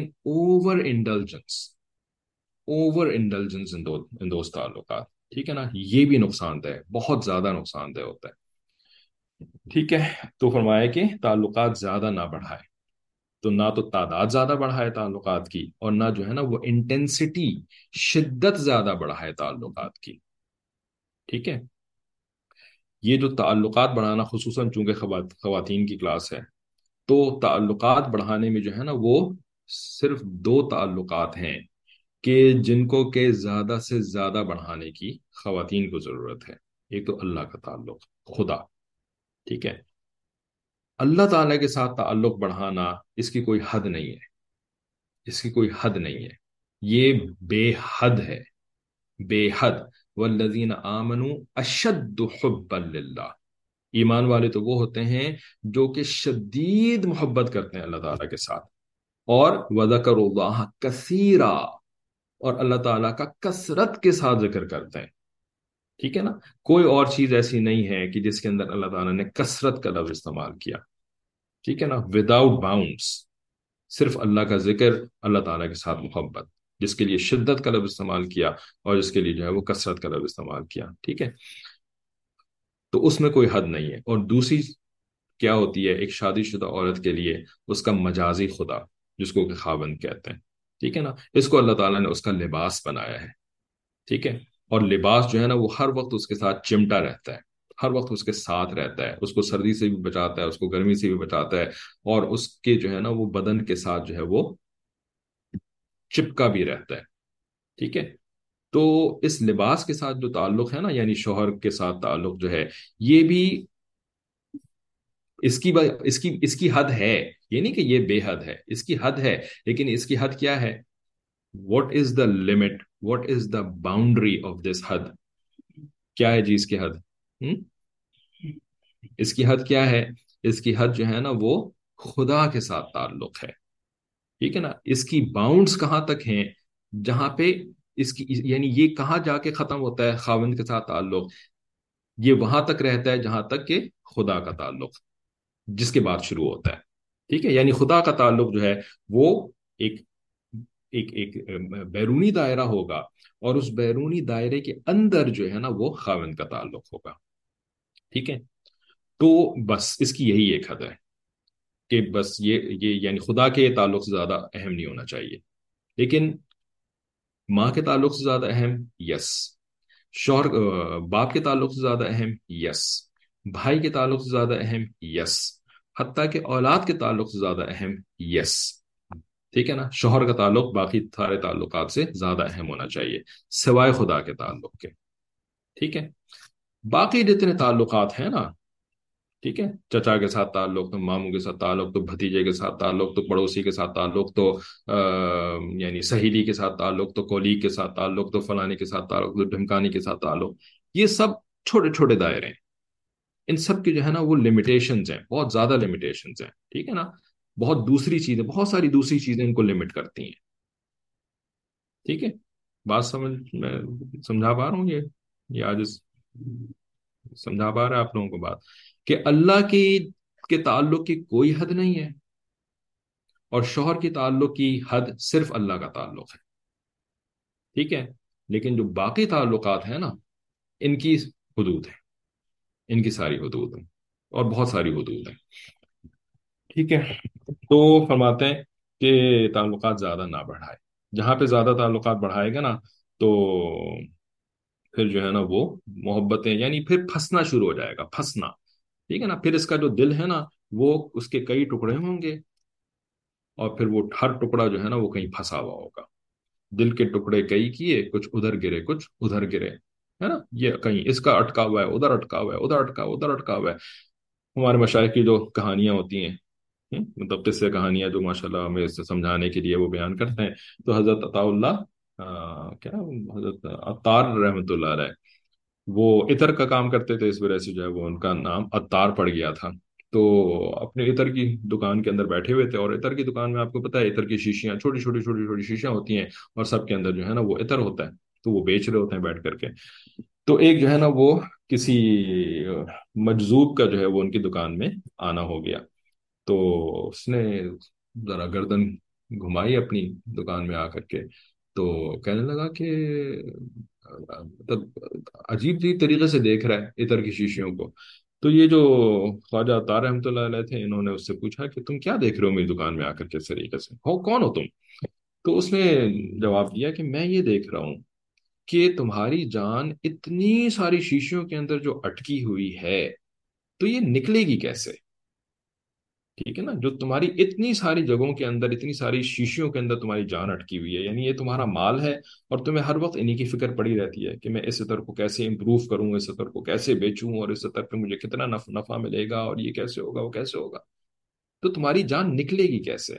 اوور انڈلجنس ان دوز تعلقات، ٹھیک ہے نا؟ یہ بھی نقصان دہ ہے، بہت زیادہ نقصان دہ ہوتا ہے۔ ٹھیک ہے، تو فرمایا کہ تعلقات زیادہ نہ بڑھائے، تو نہ تو تعداد زیادہ بڑھائے تعلقات کی، اور نہ جو ہے نا وہ انٹینسٹی، شدت زیادہ بڑھائے تعلقات کی. ٹھیک ہے. یہ جو تعلقات بڑھانا، خصوصاً چونکہ خواتین کی کلاس ہے، تو تعلقات بڑھانے میں جو ہے نا وہ صرف دو تعلقات ہیں کہ جن کو کہ زیادہ سے زیادہ بڑھانے کی خواتین کو ضرورت ہے. ایک تو اللہ کا تعلق، خدا. ٹھیک ہے. اللہ تعالی کے ساتھ تعلق بڑھانا، اس کی کوئی حد نہیں ہے، اس کی کوئی حد نہیں ہے. یہ بے حد ہے، بے حد. والذین آمنوا اشد حبا للہ. ایمان والے تو وہ ہوتے ہیں جو کہ شدید محبت کرتے ہیں اللہ تعالیٰ کے ساتھ. اور وذکروا اللہ کثیرا، اور اللہ تعالیٰ کا کثرت کے ساتھ ذکر کرتے ہیں. ٹھیک ہے نا. کوئی اور چیز ایسی نہیں ہے کہ جس کے اندر اللہ تعالیٰ نے کثرت کا لفظ استعمال کیا. ٹھیک ہے نا. Without bounds. صرف اللہ کا ذکر، اللہ تعالیٰ کے ساتھ محبت، جس کے لیے شدت کا لفظ استعمال کیا، اور جس کے لیے جو ہے وہ کثرت کا لفظ استعمال کیا. ٹھیک ہے. تو اس میں کوئی حد نہیں ہے. اور دوسری کیا ہوتی ہے ایک شادی شدہ عورت کے لیے؟ اس کا مجازی خدا، جس کو کہ خاوند کہتے ہیں. ٹھیک ہے نا. اس کو اللہ تعالیٰ نے اس کا لباس بنایا ہے. ٹھیک ہے. اور لباس جو ہے نا وہ ہر وقت اس کے ساتھ چمٹا رہتا ہے، ہر وقت اس کے ساتھ رہتا ہے، اس کو سردی سے بھی بچاتا ہے، اس کو گرمی سے بھی بچاتا ہے، اور اس کے جو ہے نا وہ بدن کے ساتھ جو ہے وہ چپکا بھی رہتا ہے. ٹھیک ہے. تو اس لباس کے ساتھ جو تعلق ہے نا، یعنی شوہر کے ساتھ تعلق جو ہے، یہ بھی اس کی حد ہے. یہ نہیں کہ یہ بے حد ہے، اس کی حد ہے. لیکن اس کی حد کیا ہے؟ What is the limit, what is the boundary of this حد؟ کیا ہے جی اس کی حد؟ ہم؟ اس کی حد کیا ہے؟ اس کی حد جو ہے نا وہ خدا کے ساتھ تعلق ہے. ٹھیک ہے نا. اس کی باؤنڈز کہاں تک ہیں؟ جہاں پہ اس کی، یعنی یہ کہاں جا کے ختم ہوتا ہے خاوند کے ساتھ تعلق؟ یہ وہاں تک رہتا ہے جہاں تک کہ خدا کا تعلق، جس کے بعد شروع ہوتا ہے. ٹھیک ہے. یعنی خدا کا تعلق جو ہے وہ ایک ایک ایک بیرونی دائرہ ہوگا، اور اس بیرونی دائرے کے اندر جو ہے نا وہ خاوند کا تعلق ہوگا. ٹھیک ہے. تو بس اس کی یہی ایک حد ہے کہ بس یہ یعنی خدا کے تعلق سے زیادہ اہم نہیں ہونا چاہیے. لیکن ماں کے تعلق سے زیادہ اہم، یس. شوہر باپ کے تعلق سے زیادہ اہم، یس. بھائی کے تعلق سے زیادہ اہم، یس. حتیٰ کہ اولاد کے تعلق سے زیادہ اہم، یس. ٹھیک ہے نا. شوہر کا تعلق باقی سارے تعلقات سے زیادہ اہم ہونا چاہیے، سوائے خدا کے تعلق کے. ٹھیک ہے. باقی جتنے تعلقات ہیں نا، ٹھیک ہے، چچا کے ساتھ تعلق، تو ماموں کے ساتھ تعلق، تو بھتیجے کے ساتھ تعلق، تو پڑوسی کے ساتھ تعلق، تو یعنی سہیلی کے ساتھ تعلق، تو کولیگ کے ساتھ تعلق، تو فلانے کے ساتھ تعلق، تو ڈھمکانی کے ساتھ تعلق. یہ سب چھوٹے چھوٹے دائرے ہیں. ان سب کی جو ہے نا وہ لمیٹیشنز ہیں، بہت زیادہ لمیٹیشنز ہیں. ٹھیک ہے نا. بہت دوسری چیزیں، بہت ساری دوسری چیزیں ان کو لمٹ کرتی ہیں. ٹھیک ہے. بات میں سمجھا پا رہا ہوں یہ آج سمجھا پا رہا ہے آپ لوگوں کو بات، کہ اللہ کی کے تعلق کی کوئی حد نہیں ہے، اور شوہر کی تعلق کی حد صرف اللہ کا تعلق ہے. ٹھیک ہے. لیکن جو باقی تعلقات ہیں نا، ان کی حدود ہیں، ان کی ساری حدود ہیں، اور بہت ساری حدود ہیں. ٹھیک ہے. تو فرماتے ہیں کہ تعلقات زیادہ نہ بڑھائے. جہاں پہ زیادہ تعلقات بڑھائے گا نا، تو پھر جو ہے نا وہ محبتیں، یعنی پھر پھنسنا شروع ہو جائے گا، پھنسنا. ٹھیک ہے نا. پھر اس کا جو دل ہے نا، وہ اس کے کئی ٹکڑے ہوں گے، اور پھر وہ ہر ٹکڑا جو ہے نا وہ کہیں پھنسا ہوا ہوگا. دل کے ٹکڑے کئی کیے، کچھ ادھر گرے کچھ ادھر گرے، ہے نا. یہ کہیں اس کا اٹکا ہوا ہے، ادھر اٹکا ہوا ہے، ادھر اٹکا، ادھر اٹکا ہوا ہے. ہمارے مشائخ کی جو کہانیاں ہوتی ہیں، مطلب قصے کہانیاں جو ماشاء اللہ ہمیں اسے سمجھانے کے لیے وہ بیان کرتے ہیں. تو حضرت عطا اللہ کیا، حضرت عطار رحمۃ اللہ علیہ، وہ عطر کا کام کرتے تھے، اس وجہ سے جو ہے وہ ان کا نام عطار پڑ گیا تھا. تو اپنے عطر کی دکان کے اندر بیٹھے ہوئے تھے، اور عطر کی دکان میں آپ کو پتا ہے عطر کی شیشیاں، چھوٹی چھوٹی چھوٹی چھوٹی شیشیاں ہوتی ہیں، اور سب کے اندر جو ہے نا وہ عطر ہوتا ہے. تو وہ بیچ رہے ہوتے ہیں بیٹھ کر کے. تو ایک جو ہے نا وہ کسی مجذوب کا جو ہے وہ ان کی دکان میں آنا ہو گیا. تو اس نے ذرا گردن گھمائی اپنی دکان میں آ کر کے، تو کہنے لگا کہ مطلب عجیب طریقے سے دیکھ رہا ہے عطر کی شیشیوں کو. تو یہ جو خواجہ عطار رحمۃ اللہ علیہ تھے، انہوں نے اس سے پوچھا کہ تم کیا دیکھ رہے ہو میری دکان میں آ کر، کس طریقے سے ہو، کون ہو تم؟ تو اس نے جواب دیا کہ میں یہ دیکھ رہا ہوں کہ تمہاری جان اتنی ساری شیشیوں کے اندر جو اٹکی ہوئی ہے، تو یہ نکلے گی کیسے؟ ٹھیک ہے نا، جو تمہاری اتنی ساری جگہوں کے اندر، اتنی ساری شیشیوں کے اندر تمہاری جان اٹکی ہوئی ہے، یعنی یہ تمہارا مال ہے، اور تمہیں ہر وقت انہی کی فکر پڑی رہتی ہے کہ میں اس عطر کو کیسے امپروو کروں، اس عطر کو کیسے بیچوں، اور اس عطر پہ مجھے کتنا نفع ملے گا، اور یہ کیسے ہوگا، وہ کیسے ہوگا، تو تمہاری جان نکلے گی کیسے؟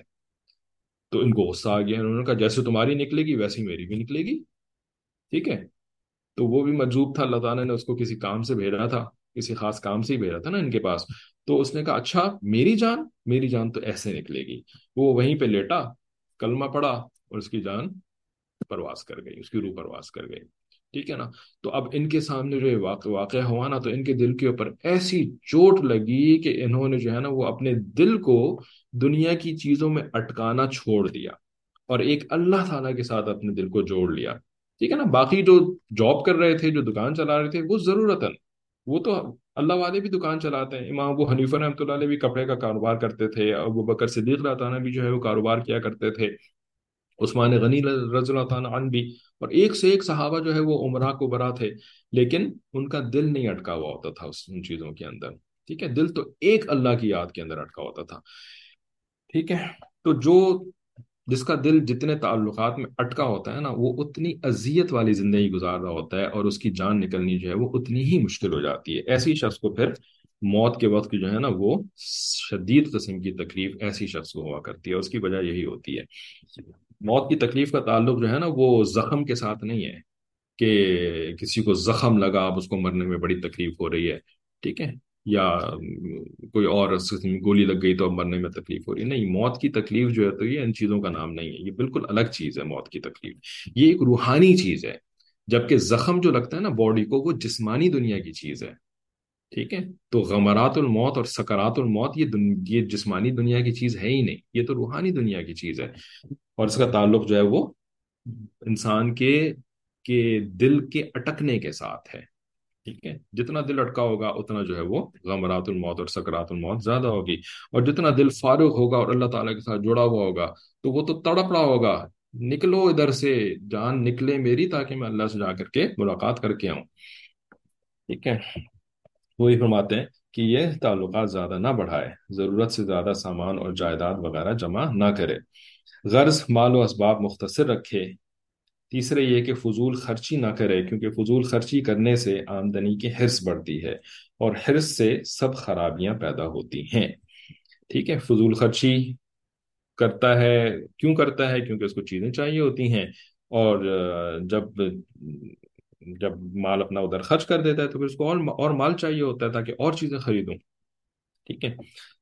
تو ان کو غصہ آ گیا، انہوں نے کہا جیسے تمہاری نکلے گی ویسے ہی میری بھی نکلے گی. ٹھیک ہے. تو وہ بھی مجذوب تھا، اللہ تعالیٰ نے اس کو کسی کام سے بھیجا تھا، کسی خاص کام سے ہی بھیجا تھا نا ان کے پاس. تو اس نے کہا اچھا، میری جان تو ایسے نکلے گی. وہ وہیں پہ لیٹا، کلمہ پڑا، اور اس کی جان پرواز کر گئی، اس کی روح پرواز کر گئی. ٹھیک ہے نا. تو اب ان کے سامنے جو یہ واقعہ ہوا نا، تو ان کے دل کے اوپر ایسی چوٹ لگی کہ انہوں نے جو ہے نا وہ اپنے دل کو دنیا کی چیزوں میں اٹکانا چھوڑ دیا، اور ایک اللہ تعالیٰ کے ساتھ اپنے دل کو جوڑ لیا. ٹھیک ہے نا. باقی جو جاب کر رہے تھے، جو دکان چلا رہے تھے، وہ ضرورتاً، وہ تو اللہ والے بھی دکان چلاتے ہیں. امام ابو حنیفہ رحمۃ اللہ علیہ بھی کپڑے کا کاروبار کرتے تھے، ابو بکر صدیق رضی اللہ عنہ بھی جو ہے وہ کاروبار کیا کرتے تھے، عثمان غنی رضی اللہ تعالیٰ عنہ بھی، اور ایک سے ایک صحابہ جو ہے وہ عمرہ کو برا تھے، لیکن ان کا دل نہیں اٹکا ہوا ہوتا تھا ان چیزوں کے اندر. ٹھیک ہے. دل تو ایک اللہ کی یاد کے اندر اٹکا ہوتا تھا. ٹھیک ہے. تو جس کا دل جتنے تعلقات میں اٹکا ہوتا ہے نا، وہ اتنی اذیت والی زندگی گزار رہا ہوتا ہے، اور اس کی جان نکلنی جو ہے وہ اتنی ہی مشکل ہو جاتی ہے. ایسی شخص کو پھر موت کے وقت جو ہے نا وہ شدید قسم کی تکلیف ایسی شخص کو ہوا کرتی ہے. اس کی وجہ یہی ہوتی ہے. موت کی تکلیف کا تعلق جو ہے نا وہ زخم کے ساتھ نہیں ہے، کہ کسی کو زخم لگا، اب اس کو مرنے میں بڑی تکلیف ہو رہی ہے. ٹھیک ہے. یا کوئی اور گولی لگ گئی تو اب مرنے میں تکلیف ہو رہی ہے. نہیں، موت کی تکلیف جو ہے تو یہ ان چیزوں کا نام نہیں ہے، یہ بالکل الگ چیز ہے. موت کی تکلیف یہ ایک روحانی چیز ہے، جبکہ زخم جو لگتا ہے نا باڈی کو، وہ جسمانی دنیا کی چیز ہے. ٹھیک ہے. تو غمرات الموت اور سکرات الموت یہ جسمانی دنیا کی چیز ہے ہی نہیں، یہ تو روحانی دنیا کی چیز ہے. اور اس کا تعلق جو ہے وہ انسان کے دل کے اٹکنے کے ساتھ ہے. ٹھیک ہے. جتنا دل اٹکا ہوگا اتنا جو ہے وہ غمرات الموت اور سکرات الموت زیادہ ہوگی. اور جتنا دل فارغ ہوگا اور اللہ تعالیٰ کے ساتھ جڑا ہوا ہوگا، تو وہ تو تڑپ رہا ہوگا، نکلو ادھر سے، جان نکلے میری، تاکہ میں اللہ سے جا کر کے ملاقات کر کے آؤں. ٹھیک ہے. وہی فرماتے ہیں کہ یہ تعلقات زیادہ نہ بڑھائے، ضرورت سے زیادہ سامان اور جائیداد وغیرہ جمع نہ کرے، غرض مال و اسباب مختصر رکھے. تیسرے یہ کہ فضول خرچی نہ کرے، کیونکہ فضول خرچی کرنے سے آمدنی کی حرص بڑھتی ہے، اور حرص سے سب خرابیاں پیدا ہوتی ہیں. ٹھیک ہے. فضول خرچی کرتا ہے، کیوں کرتا ہے؟ کیونکہ اس کو چیزیں چاہیے ہوتی ہیں، اور جب مال اپنا ادھر خرچ کر دیتا ہے تو پھر اس کو اور مال چاہیے ہوتا ہے تاکہ اور چیزیں خریدوں. ٹھیک ہے.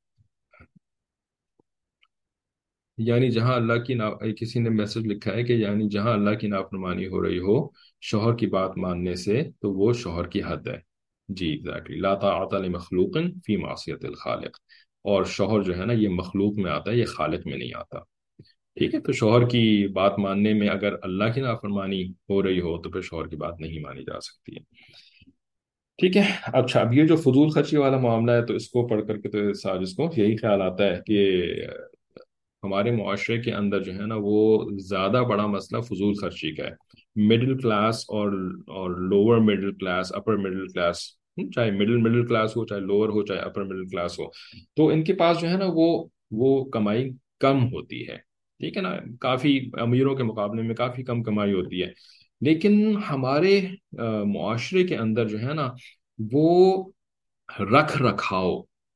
یعنی جہاں اللہ کی کسی نے میسج لکھا ہے کہ یعنی جہاں اللہ کی نافرمانی ہو رہی ہو شوہر کی بات ماننے سے، تو وہ شوہر کی حد ہے. جی ایگزیکٹلی. لا طاعت لمخلوق فی معصیت الخالق. اور شوہر جو ہے نا یہ مخلوق میں آتا ہے، یہ خالق میں نہیں آتا. ٹھیک ہے. تو شوہر کی بات ماننے میں اگر اللہ کی نافرمانی ہو رہی ہو تو پھر شوہر کی بات نہیں مانی جا سکتی ہے. ٹھیک ہے. اچھا، اب یہ جو فضول خرچی والا معاملہ ہے، تو اس کو پڑھ کر کے تو ساجد کو یہی خیال آتا ہے کہ ہمارے معاشرے کے اندر جو ہے نا وہ زیادہ بڑا مسئلہ فضول خرچی کا ہے. مڈل کلاس اور lower middle class, upper middle class, چاہے مڈل کلاس ہو، چاہے لوور ہو، چاہے اپر مڈل کلاس ہو، تو ان کے پاس جو ہے نا وہ کمائی کم ہوتی ہے. ٹھیک ہے نا. کافی امیروں کے مقابلے میں کافی کم کمائی ہوتی ہے. لیکن ہمارے معاشرے کے اندر جو ہے نا وہ رکھ رکھاؤ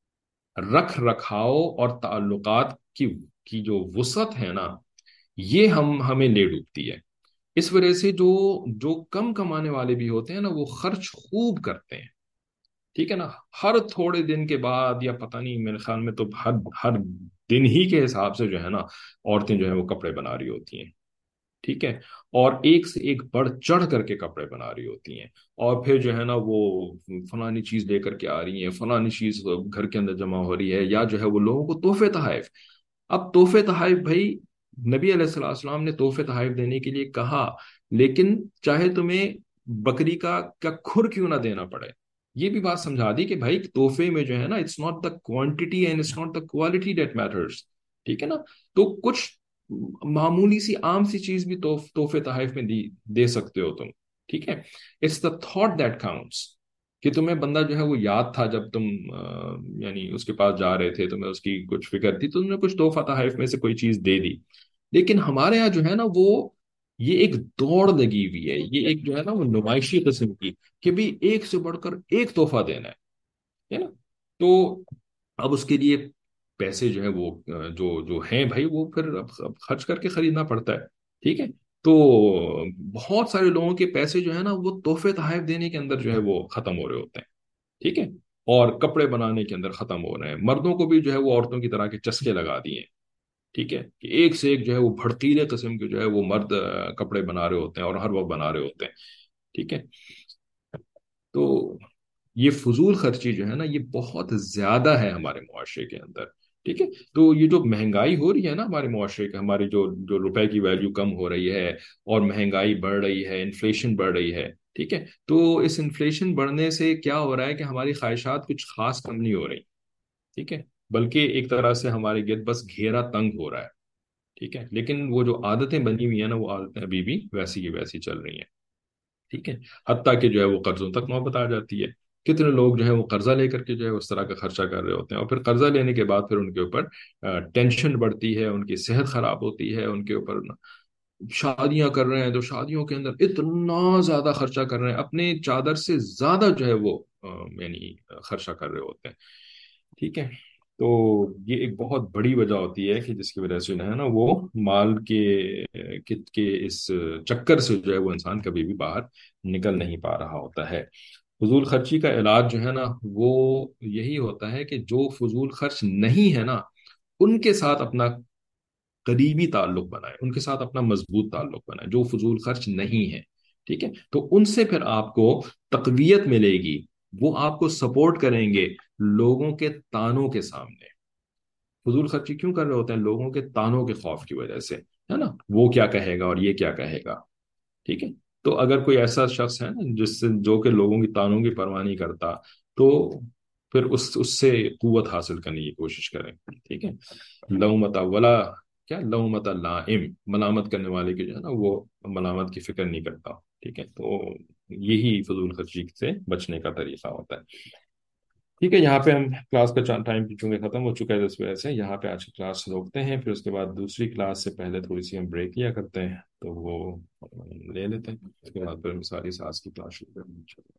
اور تعلقات کی جو وسعت ہے نا، یہ ہمیں لے ڈوبتی ہے. اس وجہ سے جو کم کمانے والے بھی ہوتے ہیں نا، وہ خرچ خوب کرتے ہیں. ٹھیک ہے نا. ہر تھوڑے دن کے بعد، یا پتہ نہیں، میرے خیال میں تو ہر دن ہی کے حساب سے جو ہے نا عورتیں جو ہے وہ کپڑے بنا رہی ہوتی ہیں. ٹھیک ہے. اور ایک سے ایک بڑھ چڑھ کر کے کپڑے بنا رہی ہوتی ہیں، اور پھر جو ہے نا وہ فلانی چیز لے کر کے آ رہی ہیں، فلانی چیز گھر کے اندر جمع ہو رہی ہے، یا جو ہے وہ لوگوں کو تحفے تحائف. اب تحفے تحائف بھائی، نبی علیہ السلام نے تحفے تحائف دینے کے لیے کہا، لیکن چاہے تمہیں بکری کا کھر کیوں نہ دینا پڑے، یہ بھی بات سمجھا دی کہ بھائی تحفے میں جو ہے نا it's not the quantity and it's not the quality that matters. ٹھیک ہے نا. تو کچھ معمولی سی عام سی چیز بھی تحفے تحائف میں دے سکتے ہو تم. ٹھیک ہے. It's the thought that counts کہ تمہیں بندہ جو ہے وہ یاد تھا جب تم یعنی اس کے پاس جا رہے تھے, تمہیں اس کی کچھ فکر تھی تو تم نے کچھ تحفہ تحائف میں سے کوئی چیز دے دی. لیکن ہمارے یہاں جو ہے نا وہ یہ ایک دوڑ لگی ہوئی ہے, یہ ایک جو ہے نا وہ نمائشی قسم کی کہ بھی ایک سے بڑھ کر ایک تحفہ دینا ہے نا. تو اب اس کے لیے پیسے جو ہے وہ جو جو ہیں بھائی وہ پھر اب خرچ کر کے خریدنا پڑتا ہے. ٹھیک ہے. تو بہت سارے لوگوں کے پیسے جو ہے نا وہ تحفے تحائف دینے کے اندر جو ہے وہ ختم ہو رہے ہوتے ہیں. ٹھیک ہے. اور کپڑے بنانے کے اندر ختم ہو رہے ہیں. مردوں کو بھی جو ہے وہ عورتوں کی طرح کے چسکے لگا دیے ہیں. ٹھیک ہے. کہ ایک سے ایک جو ہے وہ بھڑکیلے قسم کے جو ہے وہ مرد کپڑے بنا رہے ہوتے ہیں اور ہر وقت بنا رہے ہوتے ہیں. ٹھیک ہے. تو یہ فضول خرچی جو ہے نا یہ بہت زیادہ ہے ہمارے معاشرے کے اندر. ٹھیک ہے. تو یہ جو مہنگائی ہو رہی ہے نا ہمارے معاشرے کے, ہماری جو جو روپے کی ویلیو کم ہو رہی ہے اور مہنگائی بڑھ رہی ہے, انفلیشن بڑھ رہی ہے. ٹھیک ہے. تو اس انفلیشن بڑھنے سے کیا ہو رہا ہے کہ ہماری خواہشات کچھ خاص کم نہیں ہو رہی. ٹھیک ہے. بلکہ ایک طرح سے ہمارے گرد بس گھیرا تنگ ہو رہا ہے. ٹھیک ہے. لیکن وہ جو عادتیں بنی ہوئی ہیں نا وہ عادتیں ابھی بھی ویسی کی ویسی چل رہی ہیں. ٹھیک ہے. حتیٰ کہ جو ہے وہ قرضوں تک نوبت آ جاتی ہے. کتنے لوگ جو ہے وہ قرضہ لے کر کے جو ہے اس طرح کا خرچہ کر رہے ہوتے ہیں, اور پھر قرضہ لینے کے بعد پھر ان کے اوپر ٹینشن بڑھتی ہے, ان کی صحت خراب ہوتی ہے, ان کے اوپر شادیاں کر رہے ہیں تو شادیوں کے اندر اتنا زیادہ خرچہ کر رہے ہیں, اپنے چادر سے زیادہ جو ہے وہ یعنی خرچہ کر رہے ہوتے ہیں. ٹھیک ہے. تو یہ ایک بہت بڑی وجہ ہوتی ہے کہ جس کی وجہ سے جو ہے نا وہ مال کے اس چکر سے جو ہے وہ انسان کبھی بھی باہر نکل نہیں پا رہا ہوتا ہے. فضول خرچی کا علاج جو ہے نا وہ یہی ہوتا ہے کہ جو فضول خرچ نہیں ہے نا ان کے ساتھ اپنا قریبی تعلق بنائے, ان کے ساتھ اپنا مضبوط تعلق بنائے جو فضول خرچ نہیں ہے. ٹھیک ہے. تو ان سے پھر آپ کو تقویت ملے گی, وہ آپ کو سپورٹ کریں گے لوگوں کے تانوں کے سامنے. فضول خرچی کیوں کر رہے ہوتے ہیں؟ لوگوں کے تانوں کے خوف کی وجہ سے, ہے نا. وہ کیا کہے گا اور یہ کیا کہے گا. ٹھیک ہے. تو اگر کوئی ایسا شخص ہے نا جس سے جو کہ لوگوں کی تانوں کی پرواہ نہیں کرتا تو پھر اس سے قوت حاصل کرنے کی کوشش کریں. ٹھیک ہے. لومت ولا کیا لومت لائم, ملامت کرنے والے کی جو ہے نا وہ ملامت کی فکر نہیں کرتا. ٹھیک ہے. تو یہی فضول خرچی سے بچنے کا طریقہ ہوتا ہے. ٹھیک ہے. یہاں پہ ہم کلاس کا ٹائم چونکہ ختم ہو چکا ہے 10 بجے سے, یہاں پہ آج کی کلاس روکتے ہیں, پھر اس کے بعد دوسری کلاس سے پہلے تھوڑی سی ہم بریک لیا کرتے ہیں تو وہ لے لیتے ہیں. اس کے بعد پھر ہم ساری ساز کی کلاس شروع کریں گے.